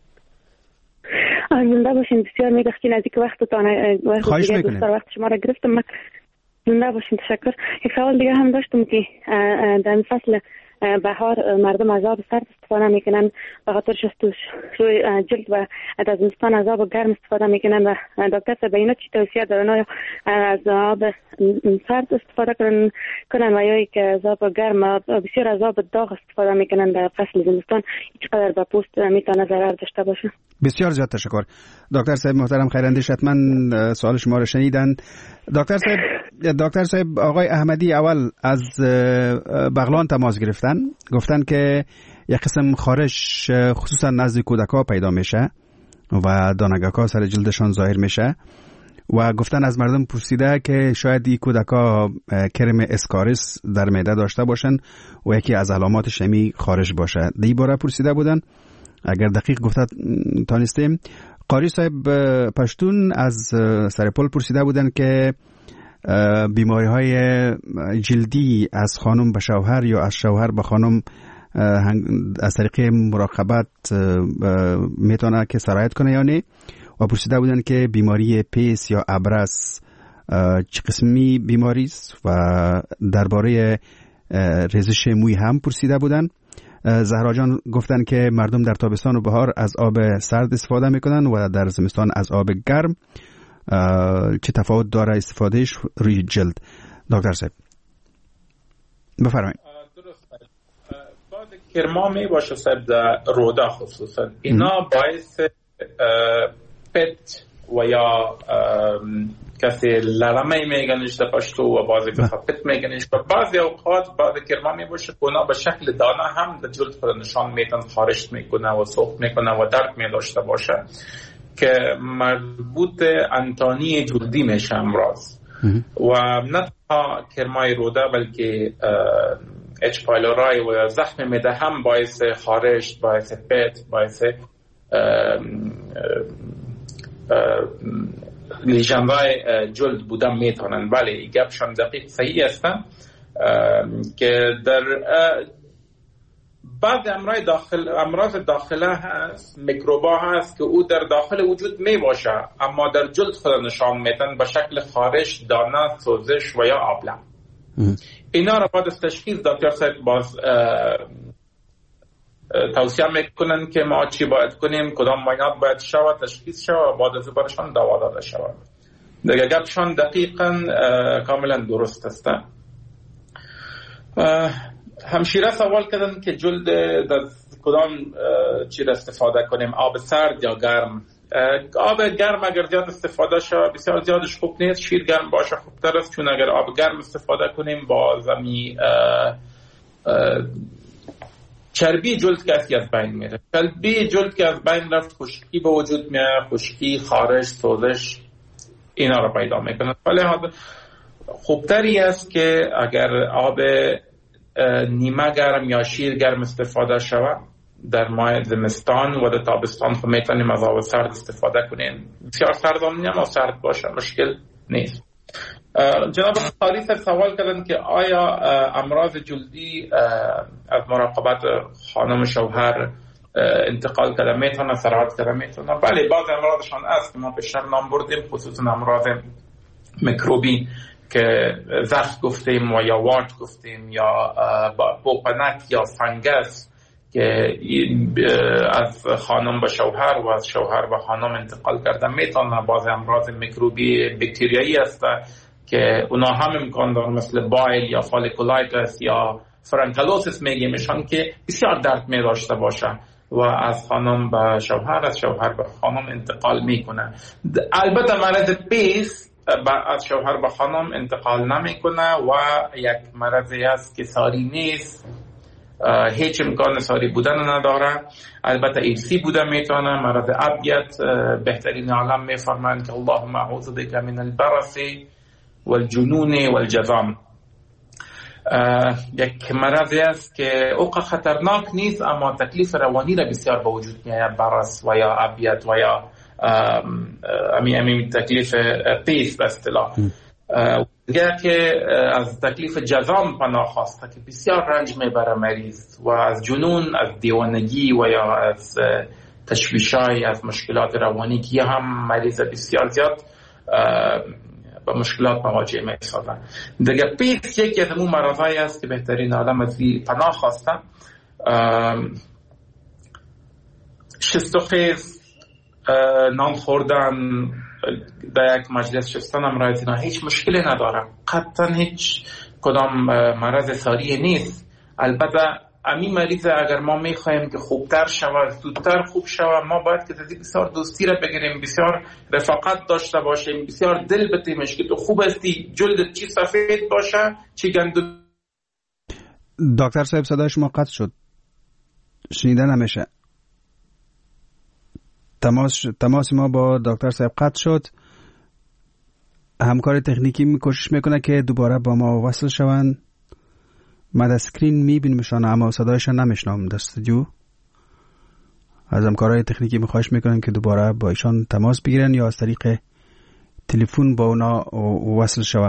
زنده باشین، بسیار میگفتین از اینکه وقتتان خواهش میکنیم. وقت شما را گرفتم. من زنده باشین، تشکر. یک سوال دیگه هم داشتم که در فصل بهار مردم از آب سرد استفاده میکنن به خاطر شستشوی جلد و از زمستان از آب گرم استفاده میکنن و دکتر صاحب اینا چی توصیه دارن؟ از آب سرد استفاده کنن کنن و یا که از آب گرم بسیار از آب داغ استفاده میکنن در فصل زمستان، چقدر به پوست میتونه ضرر داشته باشه؟ بسیار زیاد تشکر دکتر صاحب محترم خیراندیش، حتما سوال شما رو شنیدن. دکتر صاحب دکتر صاحب آقای احمدی اول از بغلان تماس گرفتن، گفتن که یک قسم خارش خصوصا نزد کودک‌ها پیدا میشه و دانگک‌ها سر جلدشان ظاهر میشه و گفتن از مردم پرسیده که شاید این کودک‌ها کرم اسکاریس در معده داشته باشن و یکی از علاماتش همی خارش باشه. دی باره پرسیده بودن، اگر دقیق گفته تانستیم. قاری صاحب پشتون از سرپل پرسیده بودن که بیماری های جلدی از خانم به شوهر یا از شوهر به خانم از طریق مراقبت میتونه که سرایت کنه یا نه، و پرسیده بودن که بیماری پیس یا ابرس چه قسمی بیماری است و درباره ریزش موی هم پرسیده بودن. زهرا جان گفتن که مردم در تابستان و بهار از آب سرد استفاده میکنن و در زمستان از آب گرم. چه تفاوت داره استفادهش روی جلد؟ دکتر صاحب بفرمایید. درست. بعد کرما می باشه صاحب در رودا خصوصا اینا باعث پت و یا کسی لرمه میگنش در پشتو و بعضی کسا پت میگنش و بعضی اوقات بعد کرما می باشه اونا به شکل دانه هم در جلد خود نشان میتن، خارش میکنه و سوخت میکنه و درد می داشته باشه که مربوط انتانی جلدی میشه امراض و نه تنها کرمای روده بلکه اچ پایلورای و زخم میده هم باعث خارش، باعث پت، باعث لیژن‌های جلد بودن میتونن. ولی گپشان دقیق صحیح هستن که در بعض امراض داخل امراض داخله هست، میکروبا هست که او در داخل وجود می باشه اما در جلد خود نشان میدن به شکل خارش، دانه، سوزش و یا آبله. اینا را بعد از تشخیص دکتر صاحب باز توصیه میکنن که ما چی باید کنیم، کدام معاینات باید شود، تشخیص شود و بعد از برشان دوا داده شود. دیگه گپشان دقیقاً کاملا درست است. همشیره سوال کردن که جلد در کدام چیز استفاده کنیم، آب سرد یا گرم؟ آب گرم اگر زیاد استفاده شود بسیار زیادش خوب نیست، شیر گرم باشه خوبتر است، چون اگر آب گرم استفاده کنیم با زمی چربی جلد کسی از بین میره. چربی جلد که از بین رفت خشکی به وجود میاد، خشکی، خارش، سوزش اینا رو پیدا میکنه. ولی خوبتری است که اگر آب نیمه گرم یا شیر گرم استفاده شود در ماه زمستان و در تابستان خب میتونیم از آب سرد استفاده کنیم. بسیار سرد هم نیم و سرد باشه مشکل نیست. جناب خالی صاحب سوال کردن که آیا امراض جلدی از مراقبت خانم شوهر انتقال کرده میتونه، سرایت کرده میتونه؟ بله، بعض امراضشان است که ما بیشتر نام بردیم، خصوصا امراض میکروبی که زخم گفتیم و یا وارد گفتیم یا پوپنک یا فنگس که از خانم به شوهر و از شوهر به خانم انتقال کرده میتونه. بعض امراض میکروبی باکتریایی است که اونا هم امکان داره، مثل بایل یا فالیکولایتس یا فرانکلوسیس میگیمشان که بسیار درد می داشته باشه و از خانم به شوهر، از شوهر به خانم انتقال میکنه. البته مرض پیس از شوهر به خانم انتقال نمیکنه و یک مرضی است که ساری نیست، هیچ امکان ساری بودن نداره. البته ایرسی بوده میتونه. مرض ابیت بهترین عالم میفرمایند که اللهم اعوذ بک من البرص والجنون والجذام. یک مرضی است که اوقا خطرناک نیست اما تکلیف روانی را بسیار به وجود میآید، برص و یا ابیت و یا امی امی تکلیف پیس به اصطلاح. دیگه که از تکلیف جذام پناه خواسته که بسیار رنج میبره مریض، و از جنون، از دیوانگی و یا از تشویشای، از مشکلات روانی که هم مریض بسیار زیاد با مشکلات مواجه میشدن. دیگه پیس یکی از همون مرضایی است که بهترین آدم از پناه خواسته. شست و خیز، نان خوردن، در یک مجلس شستن امرایت اینا هیچ مشکلی نداره، قطعا هیچ کدام مرض ساری نیست. البته امی مریض اگر ما میخوایم که خوبتر شود، زودتر خوب شود، ما باید که تازی بسیار دوستی را بگیریم، بسیار رفاقت داشته باشیم، بسیار دل بتیمش که تو خوب هستی، جلدت چی سفید باشه چی گندو. دکتر صاحب صدای شما قطع شد، شنیده نمیشه. تماس تماس ما با دکتر صاحب قطع شد. همکار تکنیکی کوشش میکنه که دوباره با ما وصل شوند. ما در سکرین میبینیمشان اما صدایشان نمیشنم در استودیو. از همکارای تکنیکی میخواهش میکنن که دوباره با ایشان تماس بگیرن یا از طریق تلفن با اونا وصل شوه.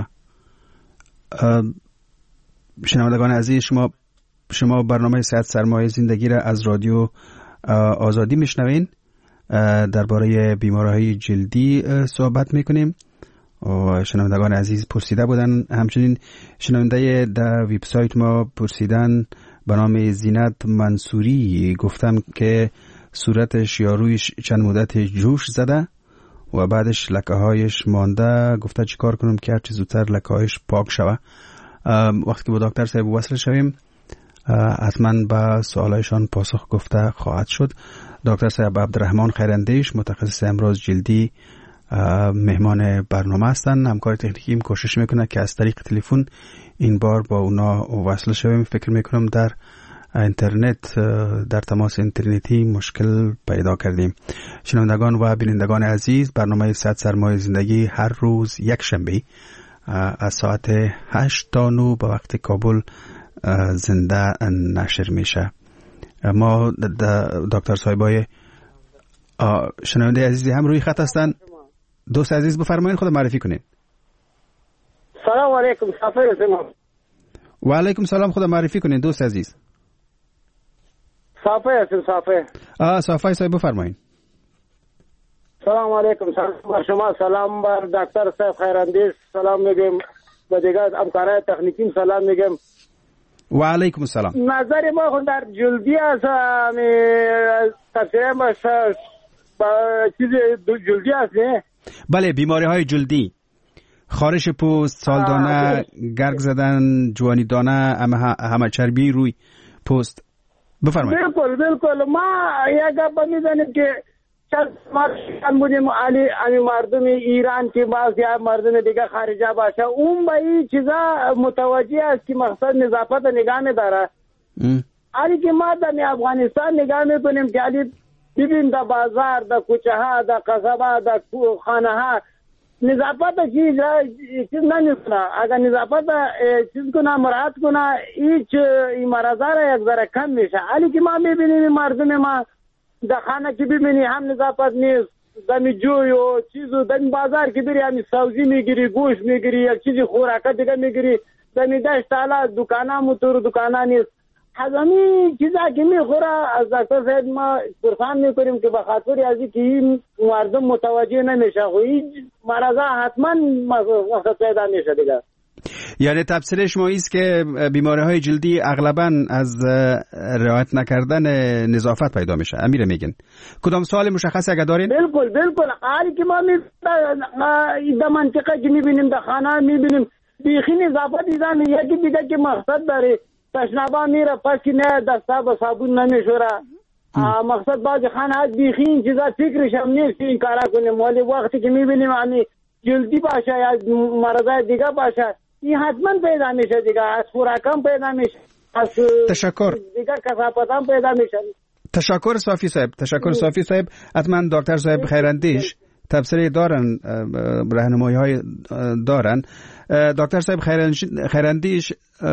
شنوندگان عزیز، شما شما برنامه صحت سرمایه زندگی را از رادیو آزادی میشنوین. درباره بیماری‌های جلدی صحبت میکنیم و شنوندگان عزیز پرسیده بودن، همچنین شنونده در وبسایت ما پرسیدن به نام زینت منصوری، گفتم که صورتش یا رویش چند مدت جوش زده و بعدش لکه هایش مانده، گفته چی کار کنم که هرچی زودتر لکه هایش پاک شوه. وقتی که با دکتر صاحب وصل شویم حتما به سوالایشان پاسخ گفته خواهد شد. دکتر صاحب عبدالرحمن خیراندیش، متخصص امراض جلدی، مهمان برنامه هستند. همکار تکنیکیم کوشش میکنه که از طریق تلفن این بار با اونا وصل شویم. فکر میکنم در اینترنت، در تماس اینترنتی مشکل پیدا کردیم. شنوندگان و بینندگان عزیز، برنامه صحت سرمایه زندگی هر روز یک شنبه از ساعت هشت تا نه به وقت کابل زنده نشر میشه. ما دکتر صاحبای شنونده عزیزی هم روی خط هستن. دوست عزیز بفرمایید، خود معرفی کنید. سلام علیکم. صافی هستم. و علیکم سلام. خود معرفی کنید دوست عزیز. صافی هستم. صافی. آ صافی صاحب بفرمایید. سلام علیکم. سلام بر شما، سلام بر دکتر صاحب خیراندیش، سلام میگم به دیگر همکارای تکنیکی، سلام میگم. و علیکم السلام. نظر ما خود در جلدی است، تفسیر ما چیز جلدی است نه؟ بله، بیماری های جلدی، خارش پوست، سالدانه، گرگ زدن، جوانی دانه، همه چربی روی پوست. بفرمایید. بالکل بالکل. ما یک گپ میزنیم که چند ما بودیم علی علی مردم ایران که باز یا مردم دیگه خارجه باشه، اون به این چیزا متوجه است که مقصد نظافت نگاه نداره. علی که ما در افغانستان نگاه میکنیم که علی ببین در بازار، در کوچه ها، در قصبه، در خانه ها نظافت چیز چیز نمیکنه. اگر نظافت چیز کنه مراعات کنه هیچ این مرضا را یک ذره کم میشه. علی که ما میبینیم مردم ما در خانه که ببینی هم نظافت نیست، دمی جوی و چیز و دمی بازار که بری همی سبزی میگیری، گوشت میگیری، یک چیزی خوراکه دیگه میگیری، دمی دشت تالا دکانه موتور دکانه نیست. هزامی چیزا که میخوره از دکتر صاحب ما پرسان میکنیم که بخاطر ازی که این مردم متوجه نمیشه و این مرضا حتما مقصد پیدا میشه دیگه. یعنی تفسیر شما ایست که بیماری های جلدی اغلبا از رعایت نکردن نظافت پیدا میشه. امیر میگن کدام سوال مشخصی اگه دارین؟ بالکل بالکل. حالی که ما می در منطقه که میبینیم در خانه میبینیم بیخی نظافت دیدن یکی دیگه که مقصد داره تشنابا میره پس که نه دستا با صابون نمیشوره. مقصد باز خانه ها بیخی این چیزا فکرش هم نیست این کارا کنیم، ولی وقتی که میبینیم همی جلدی باشه یا مرضای دیگه باشه این حتما پیدا میشه دیگه، از خوراکم پیدا میشه، از تشکر دیگه کثافتم پیدا میشه. تشکر صافی صاحب. تشکر صافی صاحب. حتما دکتر صاحب خیراندیش تفسیر دارن، راهنمایی های دارن. دکتر صاحب خیراندیش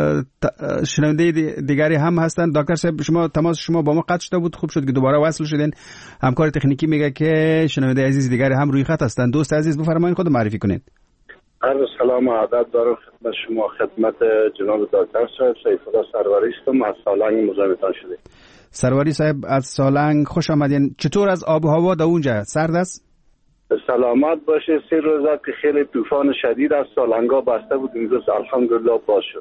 شنونده دیگری هم هستن. دکتر صاحب شما تماس شما با ما قطع شده بود، خوب شد که دوباره وصل شدین. همکار تکنیکی میگه که شنونده عزیز دیگری هم روی خط هستن. دوست عزیز بفرمایید خود معرفی کنید. عرض سلام و ادب دارم خدمت شما، خدمت جناب دکتر صاحب. سیف الله سروری هستم، از سالنگ مزاحمتان شده. سروری صاحب از سالنگ خوش آمدین. چطور از آب و هوا در اونجا؟ سرد است؟ سلامت باشه. سه روزه که خیلی طوفان شدید از سالنگا بسته بود، امروز الحمدلله باز شد.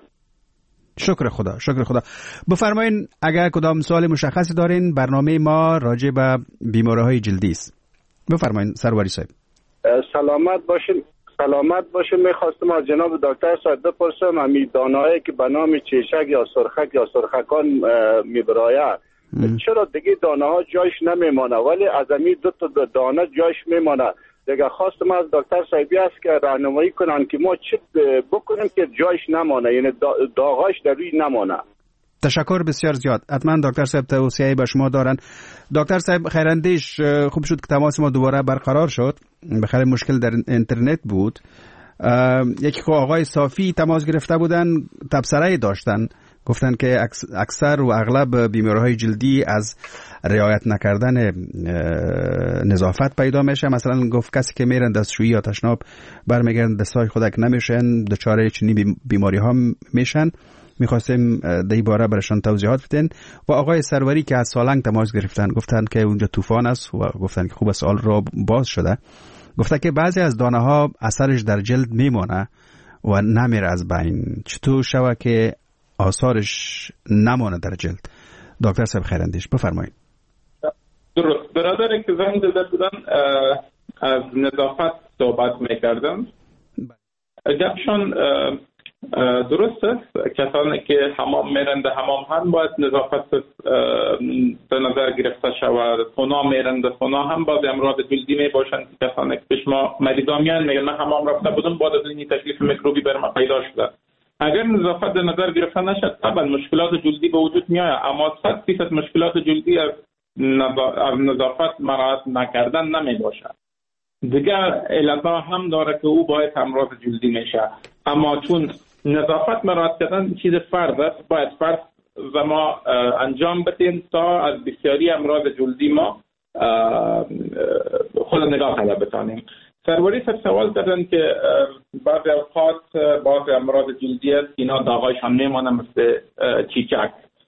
شکر خدا، شکر خدا. بفرمایین اگر کدام سوال مشخصی دارین، برنامه ما راجع به بیماری‌های جلدی است. بفرمایین سروری صاحب. سلامت باشین. سلامت باشه. میخواستم از جناب دکتر صاحب بپرسم امی دانه‌ای که به نام چیشک یا سرخک یا سرخکان میبراید چرا دیگه دانه ها جایش نمیمانه ولی از امی دو تا دانه جایش میمانه؟ دیگه خواستم از دکتر صاحبی است که راهنمایی کنن که ما چه بکنیم که جایش نمانه، یعنی داغاش در روی نمانه. تشکر بسیار زیاد. حتما دکتر صاحب توصیه‌ای به شما دارن. دکتر صاحب خیراندیش، خوب شد که تماس ما دوباره برقرار شد. بخیر مشکل در اینترنت بود. یکی خو آقای صافی تماس گرفته بودن، تبصره داشتن، گفتن که اکثر و اغلب بیماری‌های جلدی از رعایت نکردن نظافت پیدا میشه. مثلا گفت کسی که میرن دستشویی یا تشناب برمیگردن دستای خودک نمیشن، دچار چنین بیماری ها میشن. میخواستیم در این باره برشان توضیحات بدین. و آقای سروری که از سالنگ تماس گرفتن گفتن که اونجا طوفان است و گفتن که خوب سال را باز شده. گفته که بعضی از دانه ها اثرش در جلد میمونه و نمیره از بین. چطور شوه که آثارش نمونه در جلد؟ دکتر صاحب خیراندیش بفرمایید. درست. برادری که زنگ زده بودن از نظافت صحبت میکردن. گپشان درست است. کسانی که حمام میرن در حمام هم باید نظافت در نظر گرفته شود. خونه میرن در خونه هم باید امراض جلدی می باشند. کسانی که پیش ما مریضان میان میگن من حمام رفته بودم بعد از این تکلیف میکروبی بر من پیدا شده. اگر نظافت در نظر گرفته نشد طبعا مشکلات جلدی به وجود میاد، اما صد درصد مشکلات جلدی از نظافت مراعات نکردن نمی باشد. دیگر علتها هم داره که او باید امراض جلدی میشه، اما چون نظافت مراعات کردن چیز فرض است، باید فرض و ما انجام بدیم تا از بسیاری امراض جلدی ما خود نگاه کرده بتانیم. سروری صاحب سوال کردن که بعضی اوقات بعضی امراض جلدی است اینا داغایش هم میمانه مثل چیچک.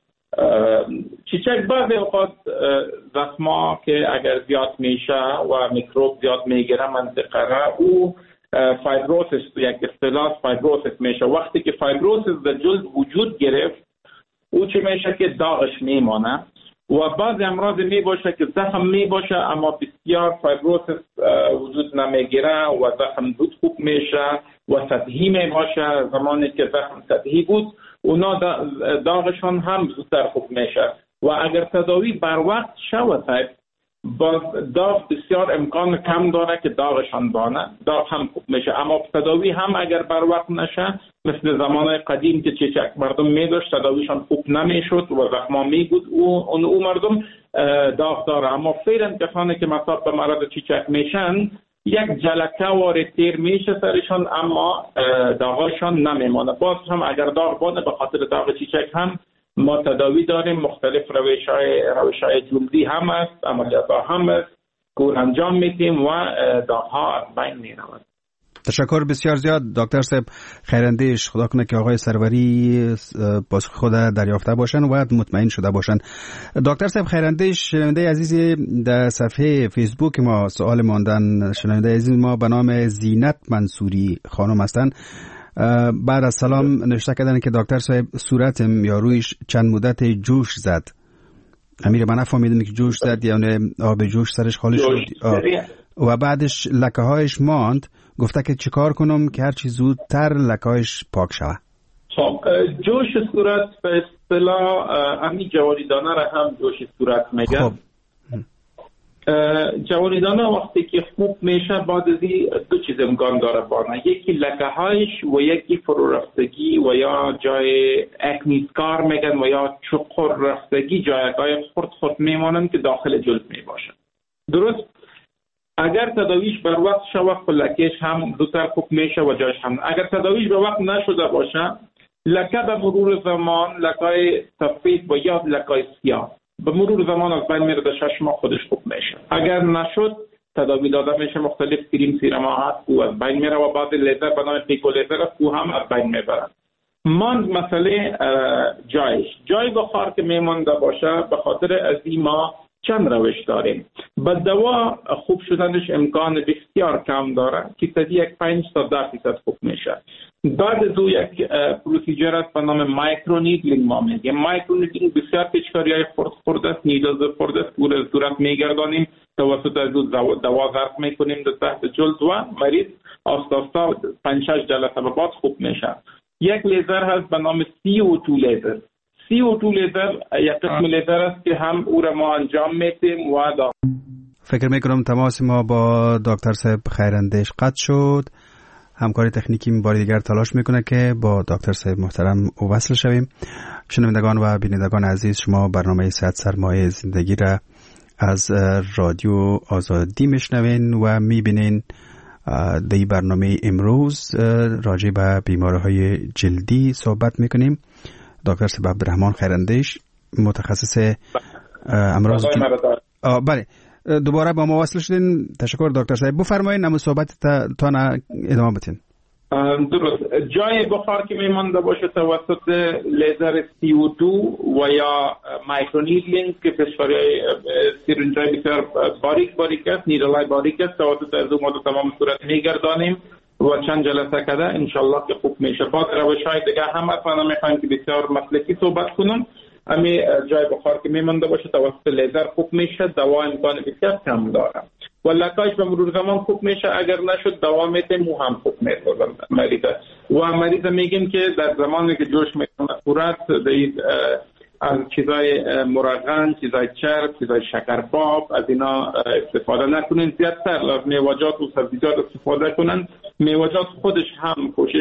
چیچک بعضی اوقات زخما که اگر زیاد میشه و میکروب زیاد میگیره منطقه را او فایبروسیس، یک اصطلاح فایبروسیس میشه. وقتی که فایبروسیس در جلد وجود گرفت او چه میشه که داغش میمانه و بعضی امراض می باشه که زخم می باشه اما بسیار فایبروسیس وجود نمیگیره و زخم زود خوب میشه و سطحی می باشه. زمانی که زخم سطحی بود اونا داغشان هم زودتر خوب میشه و اگر تداوی بر وقت شود باز داغ بسیار امکان کم داره که داغشان بانه، داغ هم خوب میشه. اما تداوی هم اگر بر وقت نشه، مثل زمان قدیم که چیچک مردم میداشت تداویشان خوب نمیشد و زخما میبود، او اون او مردم داغ داره. اما فعلا کسانی که مصاب به مرض چیچک میشن یک جلکه وارد تیر میشه سرشان، اما داغشان نمیمانه. باز هم اگر داغ بانه به خاطر داغ چیچک هم ما تداوی داریم، مختلف روش‌های روش‌های جلدی هم است، عملیات هم است که انجام میدیم و داغ‌ها از بین میرود. تشکر بسیار زیاد دکتر صاحب خیراندیش. خدا کنه که آقای سروری پاسخ خود دریافته باشن و مطمئن شده باشن. دکتر صاحب خیراندیش، شنونده عزیز در صفحه فیسبوک ما سوال ماندن، شنونده عزیز ما به نام زینت منصوری خانم هستن. بعد از سلام نوشته کردن که دکتر صاحب صورتم یا رویش چند مدت جوش زد. امیر من نفهمیدم که جوش زد یعنی آب جوش سرش خالی شد و بعدش لکه هایش ماند. گفته که چیکار کنم که هرچی زودتر لکه هایش پاک شود. خب جوش صورت به اصطلاح همین جواریدانه را هم جوش صورت میگن. خب. جواریدانه وقتی که خوب میشه بعد از دو چیز امکان داره بانه، یکی لکه هایش و یکی فرو رفتگی و یا جای اکنیسکار میگن و یا چقر رفتگی، جایگاه خرد خرد میمانن که داخل جلد میباشن. درست اگر تداویش بر وقت شود لکهش هم زودتر خوب میشه و جاش هم. اگر تداویش به وقت نشده باشه لکه به مرور زمان لکه سفید و یا لکه سیاه به مرور زمان از بین میره، در شش ماه خودش خوب میشه. اگر نشد تداوی داده میشه، مختلف کریم سیرما هست او از بین میره و بعد لیزر به نام پیکو لیزر است او هم از بین میبرد. من مسئله جایش جای بخار که میمانده باشه به خاطر از این ما چند روش داریم. با دوا خوب شدنش امکان بسیار کم داره که تا یک پنج تا ده درصد خوب میشه. بعد از او یک پروسیجر است به نام مایکرونیدلینگ ما میگیم. مایکرونیدلینگ بسیار پیچکاری‌های خرد خرد است، نیدل خرد است، دور از صورت میگردانیم، توسط از دوا ضرب میکنیم در تحت جلد و مریض آستا آستا پنج شش جلسه بعد خوب میشه. یک لیزر هست به نام سی او دو لیزر. سی او دو لیزر یک قسم لیزر است که هم او را ما انجام میدیم و دا. فکر میکنم تماس ما با دکتر صاحب خیراندیش قطع شد. همکاری تکنیکی بار دیگر تلاش میکنه که با دکتر صاحب محترم وصل شویم. شنوندگان و بینندگان عزیز، شما برنامه صحت سرمایه زندگی را از رادیو آزادی میشنوین و میبینین. در این برنامه امروز راجع به بیماری‌های جلدی صحبت میکنیم. دکتر صاحب عبدالرحمن خیراندیش متخصص امراض جلدی. بله دوباره با ما وصل شدین. تشکر دکتر صاحب. بفرمایید نمو صحبت تا ادامه بدین. درست. جای بخار که میمانده باشه توسط لیزر سی او دو و یا مایکرونیدلینگ که فشاری سیرنجای بسیار باریک باریک است، نیرلای باریک است، توسط از اون ما تمام صورت میگردانیم و چند جلسه کده انشالله که خوب میشه. بعد روش‌های دیگه هم هست، من میخوایم که بسیار مسلکی صحبت کنم. امی جای بخار که میمانده باشه توسط لیزر خوب میشه، دوا امکان بسیار کم داره و لکه‌اش به مرور زمان خوب میشه. اگر نشد دوا میتیم مو هم خوب میشه مریض و مریض میگیم که در زمانی که جوش میکنه صورت دید از چیزای مرغن، چیزای چرب، چیزای شکرباب از اینا استفاده نکنین. زیادتر از میوه‌جات و سبزیجات استفاده کنن. میوه‌جات خودش هم کوشش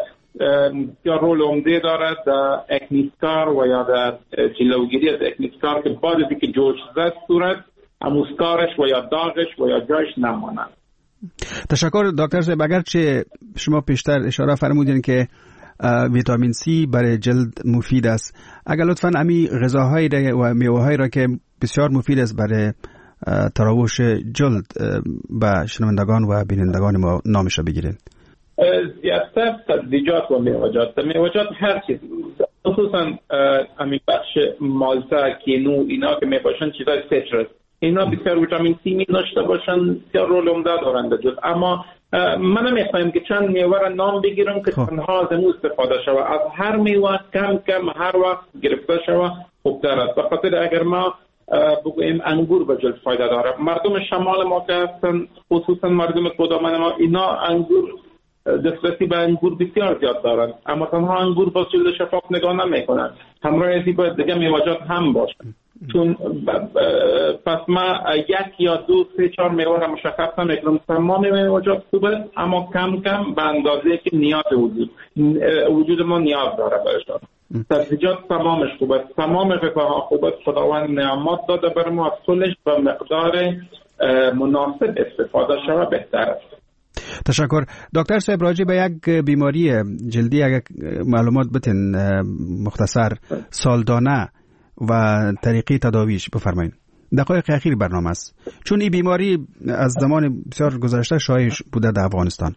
یا رول عمده دارد در اکنیسکار و یا در جلوگیری از اکنیسکار که بعد از اینکه جوش زد صورت اموسکارش و یا داغش و یا جایش نماند. تشکر دکتر صاحب. اگرچه شما پیشتر اشاره فرمودین که ویتامین سی برای جلد مفید است، اگر لطفاً امی غذاهایی و میوه‌هایی را که بسیار مفید است برای تراوش جلد به شنوندگان و بینندگان ما نامش را بگیرین. زیادتر سبزیجات و میوه‌جات. میوه‌جات هر چیز، خصوصا همین بخش مالتا، کینو، اینا که میباشن چیزای سیترس، اینا بسیار ویتامین سی می داشته باشن، بسیار رول عمده دارند جز. اما من میخوایم که چند میوه را نام بگیرم که تنها از اون استفاده شود. از هر میوه کم کم هر وقت گرفته شود خوبتر است. بخاطر اگر ما بگوییم انگور به جلد فایده داره، مردم شمال ما که هستن، خصوصا مردم کدامن ما، اینا انگور دسترسی به انگور بسیار زیاد دارند، اما تنها انگور با جلد شفاف نگاه نمیکنند. همراه ازی باید دیگه میوه‌جات هم باشند. چون پس ما یک یا دو سه چهار میوه را مشخصا میکنم. تمام میوه خوبه اما کم کم به اندازه که نیاز وجود وجود ما نیاز داره برشان. سبزیجات تمامش خوبه، تمام غذاها خوبه. خداوند نعمت داده بر ما، از کلش به مقدار مناسب استفاده شود بهتر است. تشکر. دکتر صاحب، راجع به یک بیماری جلدی اگر معلومات بتین مختصر، سالدانه و طریقه تداویش بفرمایید. دقایق اخیر برنامه است، چون این بیماری از زمان بسیار گذشته شایع بوده در افغانستان.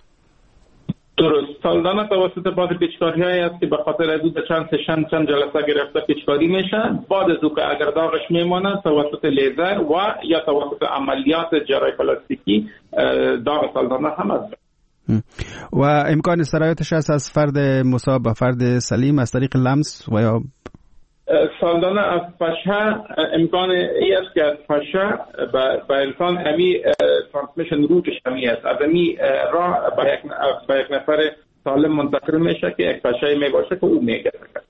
درست. سالدانه توسط بعض پیچکاری هایی است که به خاطر از اون چند چند چند جلسه گرفته پیچکاری میشه. بعد از اون که اگر داغش میمانه توسط لیزر و یا توسط عملیات جراحی پلاستیکی داغ سالدانه هم است. و امکان سرایتش است از فرد مصاب به فرد سلیم از طریق لمس و یا سالدانه از پشه امکان ای است که از پشه به انسان امی ترانسمیشن روتش امی است، از امی را به یک نفر سالم منتقل میشه که یک پشه می باشه که او میگه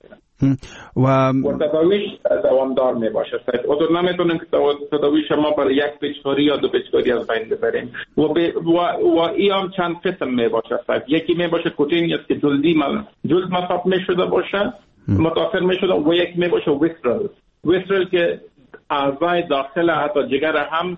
و و تداویش دوامدار می باشه. حضور نمیتونیم که تداویش ما برای یک پیچکاری یا دو پیچکاری از بین ببریم. و, و, و ای هم چند قسم می باشه. یکی می باشه کوتینی است که جلدی جلد مصاب می شده باشه، متاثر می شده، و یک می باشه ویسرال ویسرال که اعضای داخل حتی جگر هم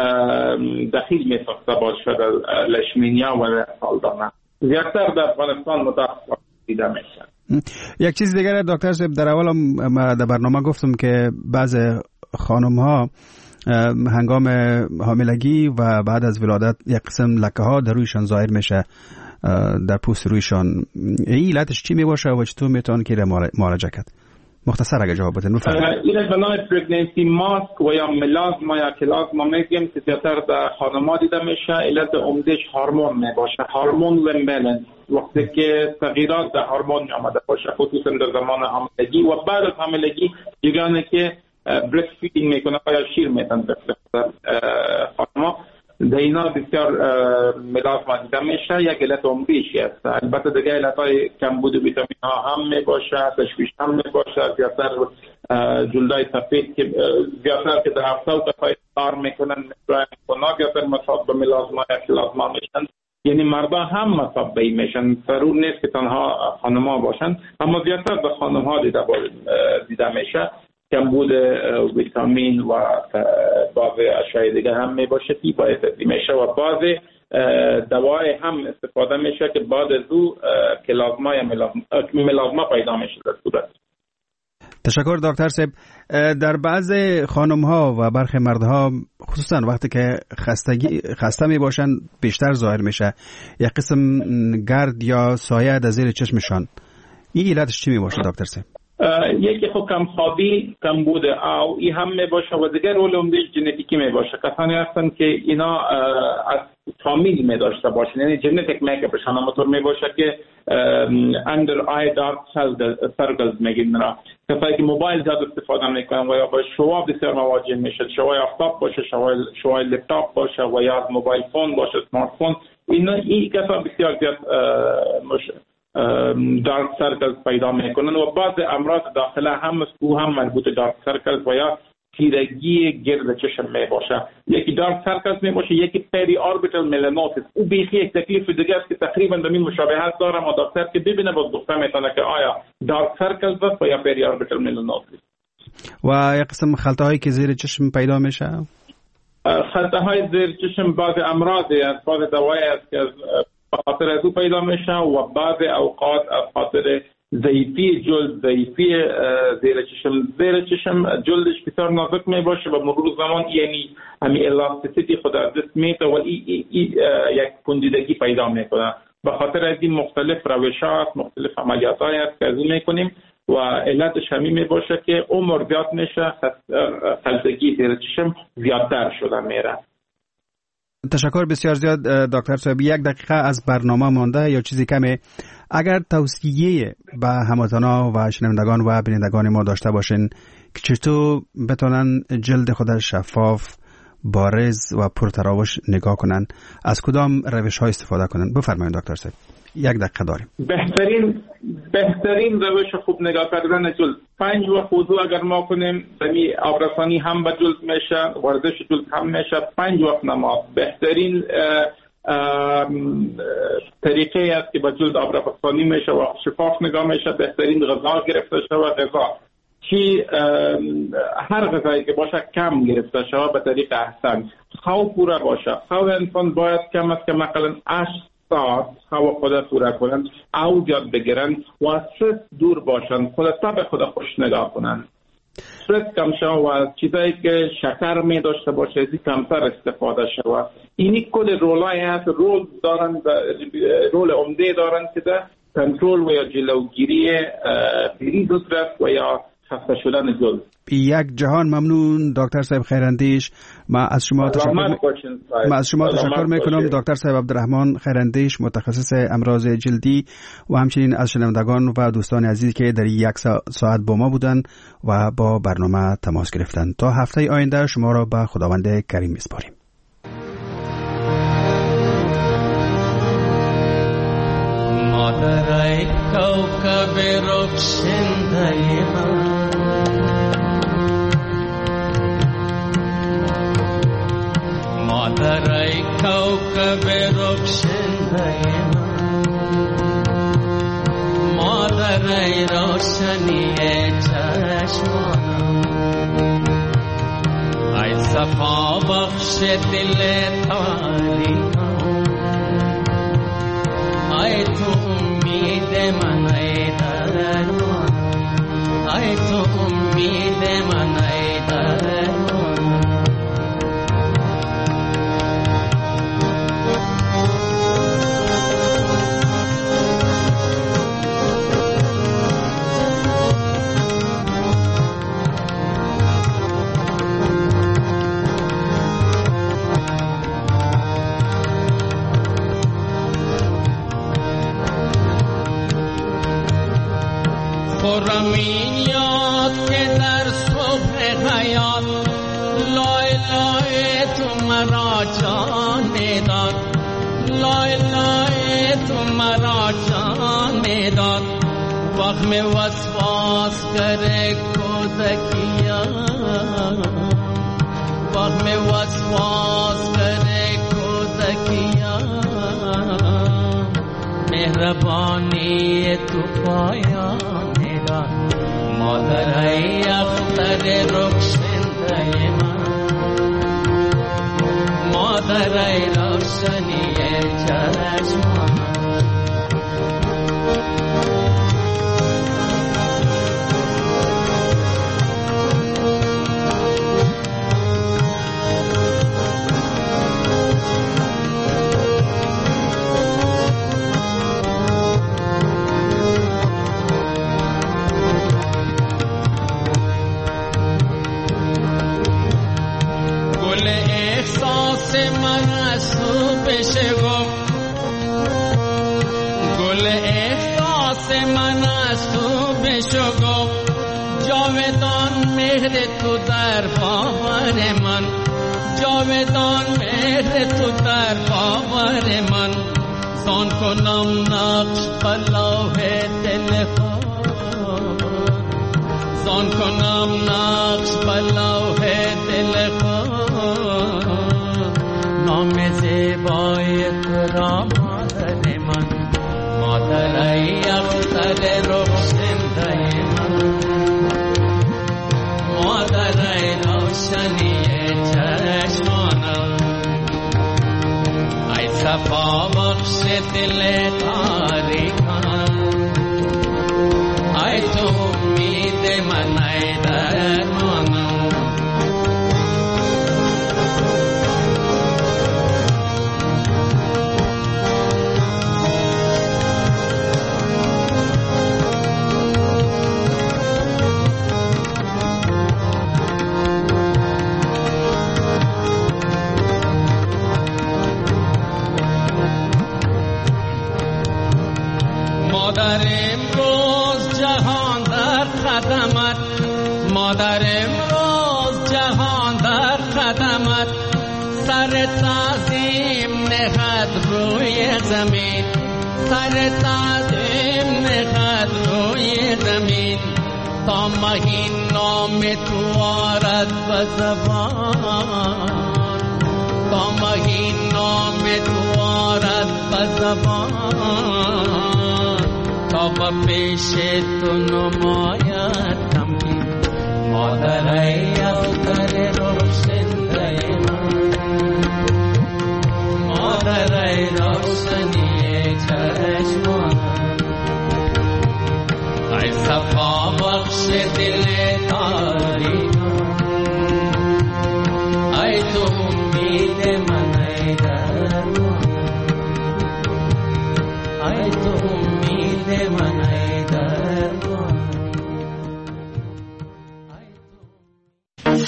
دخیل می ساخته باشه در لشمینیا و سالدانه. زیادتر در افغانستان متأخر دیده میشه. یک چیز دیگر دکتر صاحب، در اول هم در برنامه گفتم که بعض خانم ها هنگام حاملگی و بعد از ولادت یک قسم لکه ها در رویشان ظاهر میشه، در پوست رویشان. این علتش چی می باشه و چطور میتونه که معالجه کرد؟ مختصر اگه جواب بدین بفرمایید. این به نام پرگننسی ماسک و یا ملازما یا کلازما میگیم که زیادتر در خانم‌ها دیده میشه. علت عمدهش هورمون می باشه، هورمون ومبلنس. وقتی که تغییرات در هورمون آمده باشه، خصوصا در زمان حاملگی و بعد از حاملگی، یگانه که برست فیدینگ میکنه یا شیر میتن بفرستن خانم‌ها، در اینا بسیار ملازما دیده میشه. یک علت عمده‌ای است. البته دیگه علت‌های کمبود ویتامین ها هم می باشه، تشویش هم می باشه، زیادتر جلدای سفید که زیادتر که در هفته و دفعه کار میکنن مثل اونا زیادتر مصاب به ملازما یا کلازما میشن. یعنی مردا هم مصاب به میشن، ضرور نیست که تنها خانم‌ها باشن، اما زیادتر به خانم‌ها دیده دیده میشه. کمبود ویتامین و بعض اشیاء دیگه هم می باشه که باعث میشه و بعض دوای هم استفاده میشه که بعد از او کلازما یا ملازما پیدا میشه در صورت. تشکر دکتر صاحب. در بعض خانم ها و برخی مردها خصوصا وقتی که خستگی خسته می باشن بیشتر ظاهر میشه، یک قسم گرد یا سایه در زیر چشمشان. این علتش چی می باشه دکتر صاحب؟ یکی خود کم خوابی، کم بوده او ای هم می باشه و دیگر رول عمده ژنتیکی می باشه. کسانی هستن که اینا از فامیل می داشته باشن، یعنی ژنتیک میکاپشان همونطور می باشه که اندر آی دارک سرکلز میگیم را. کسایی که موبایل زیاد استفاده میکنن و یا با شعاع بسیار مواجه میشه، شعاع آفتاب باشه، شعاع لپتاپ باشه و یا موبایل فون باشه، اسمارت فون، اینا این کسا بسیار زیاد مشه دارک سرکلز پیدا میکنن و بعض امراض داخله هم او هم مربوط دارک سرکلز و یا تیرگی گرد چشم می باشه. یکی دارک سرکلز می باشه، یکی پری آربیتال ملانوسیس. او بیخی یک تکلیف دیگه است که تقریبا به این مشابهت داره، ما دکتر که ببینه باز گفته میتونه که آیا دارک سرکلز است یا پری آربیتال ملانوسیس. و یک قسم خلطه هایی که زیر چشم پیدا میشه، خلطه های زیر چشم بعض امراضی است، بعض دوایی است که خاطر از او پیدا میشه و بعض اوقات از خاطر ضعیفی جلد، ضعیفی زیر چشم زیر چشم جلدش بسیار نازک می باشه و مرور زمان یعنی همین الاستیسیتی خود از دست میته و ای, ای, ای یک کندیدگی پیدا میکنه. به خاطر از این مختلف روشات، مختلف عملیات های است که از این میکنیم و علتش همین می باشه که عمر زیاد میشه، خلطگی زیر چشم زیادتر شده میره. تشکر بسیار زیاد دکتر صاحب. یک دقیقه از برنامه مانده یا چیزی کمه. اگر توصیه به هموطنا و شنوندگان و بینندگان ما داشته باشین که چطور بتونن جلد خود شفاف، بارز و پرتراوش نگاه کنن، از کدام روش ها استفاده کنن، بفرمایید دکتر صاحب. یک دقیقه داریم. بهترین بهترین روش خوب نگاه کردن جلد، پنج وقت وضو اگر ما کنیم دمی آبرسانی هم به جلد میشه، ورزش جلد هم میشه، پنج وقت نماز بهترین طریقه است که به جلد آبرسانی میشه و شفاف نگاه میشه. بهترین غذا گرفته شود، غذا چی هر غذایی که باشه کم گرفته شود به طریق احسن. خواب پورا باشه، خواب انسان باید کم از کم مثلا هشت ساعت خواب خود پورا کنن، او یاد بگیرن و استرس دور باشن، خودتا به خود خوش نگاه کنن، استرس کم شود و چیزایی که شکر می داشته باشه ازی کمتر استفاده شود. اینی کل رولای هست، رول دارن، رول عمده دارن که ده کنترل و یا جلوگیری بریز استرس و یا خسته شدن جلد. یک جهان ممنون دکتر صاحب خیراندیش. ما از شما تشکر می... ما از شما تشکر میکنم دکتر صاحب عبدالرحمن خیراندیش، متخصص امراض جلدی، و همچنین از شنوندگان و دوستان عزیز که در یک ساعت با ما بودن و با برنامه تماس گرفتن. تا هفته آینده شما را به خداوند کریم میسپاریم. مادرای کوكب رخشنده من، مادرای کوكب رخشنده من، مادرای روشنی چشمانم، ای صفا بخش دل تاریکم، ای تو امید من، ای درمان، ای تو امید من، ای درمان. خورمین یاد که در صبح حیات لای لای تو مرا جان داد، لای لای تو مرا جان داد. وقت میں وسواس کرے کودکیا، وقت میں وسواس کرے کودکیا، مهربانی تو پایا مادرای اختر رخشنده من، مادرای روشنی چشمان. گل احساس من از تو بشگو، جاودان مهر تو در باور من، جاودان مهر تو در باور من. زان کنم نقش بلوه دل خود، زان کنم نقش بلوه دل خود. نام زیبای تو را مادر من، مادرای اختر رخشنده من، مادرای روشنی چشمانم، ای صفا بخش دل تاریکم، ای تو امید من، ای درمانم. مادر امروز جهان در قدمت، مادر امروز جهان در قدمت، سر تعظیم نهد روی زمین، سر تعظیم نهد روی زمین تا مهین نام تو آرد به زبان تا مهین نام تو آرد به زبان تا به پیش تو نماید تمکین مادرای اختر روشنده من مادرای روشنی چشمان ای صفا بخش دل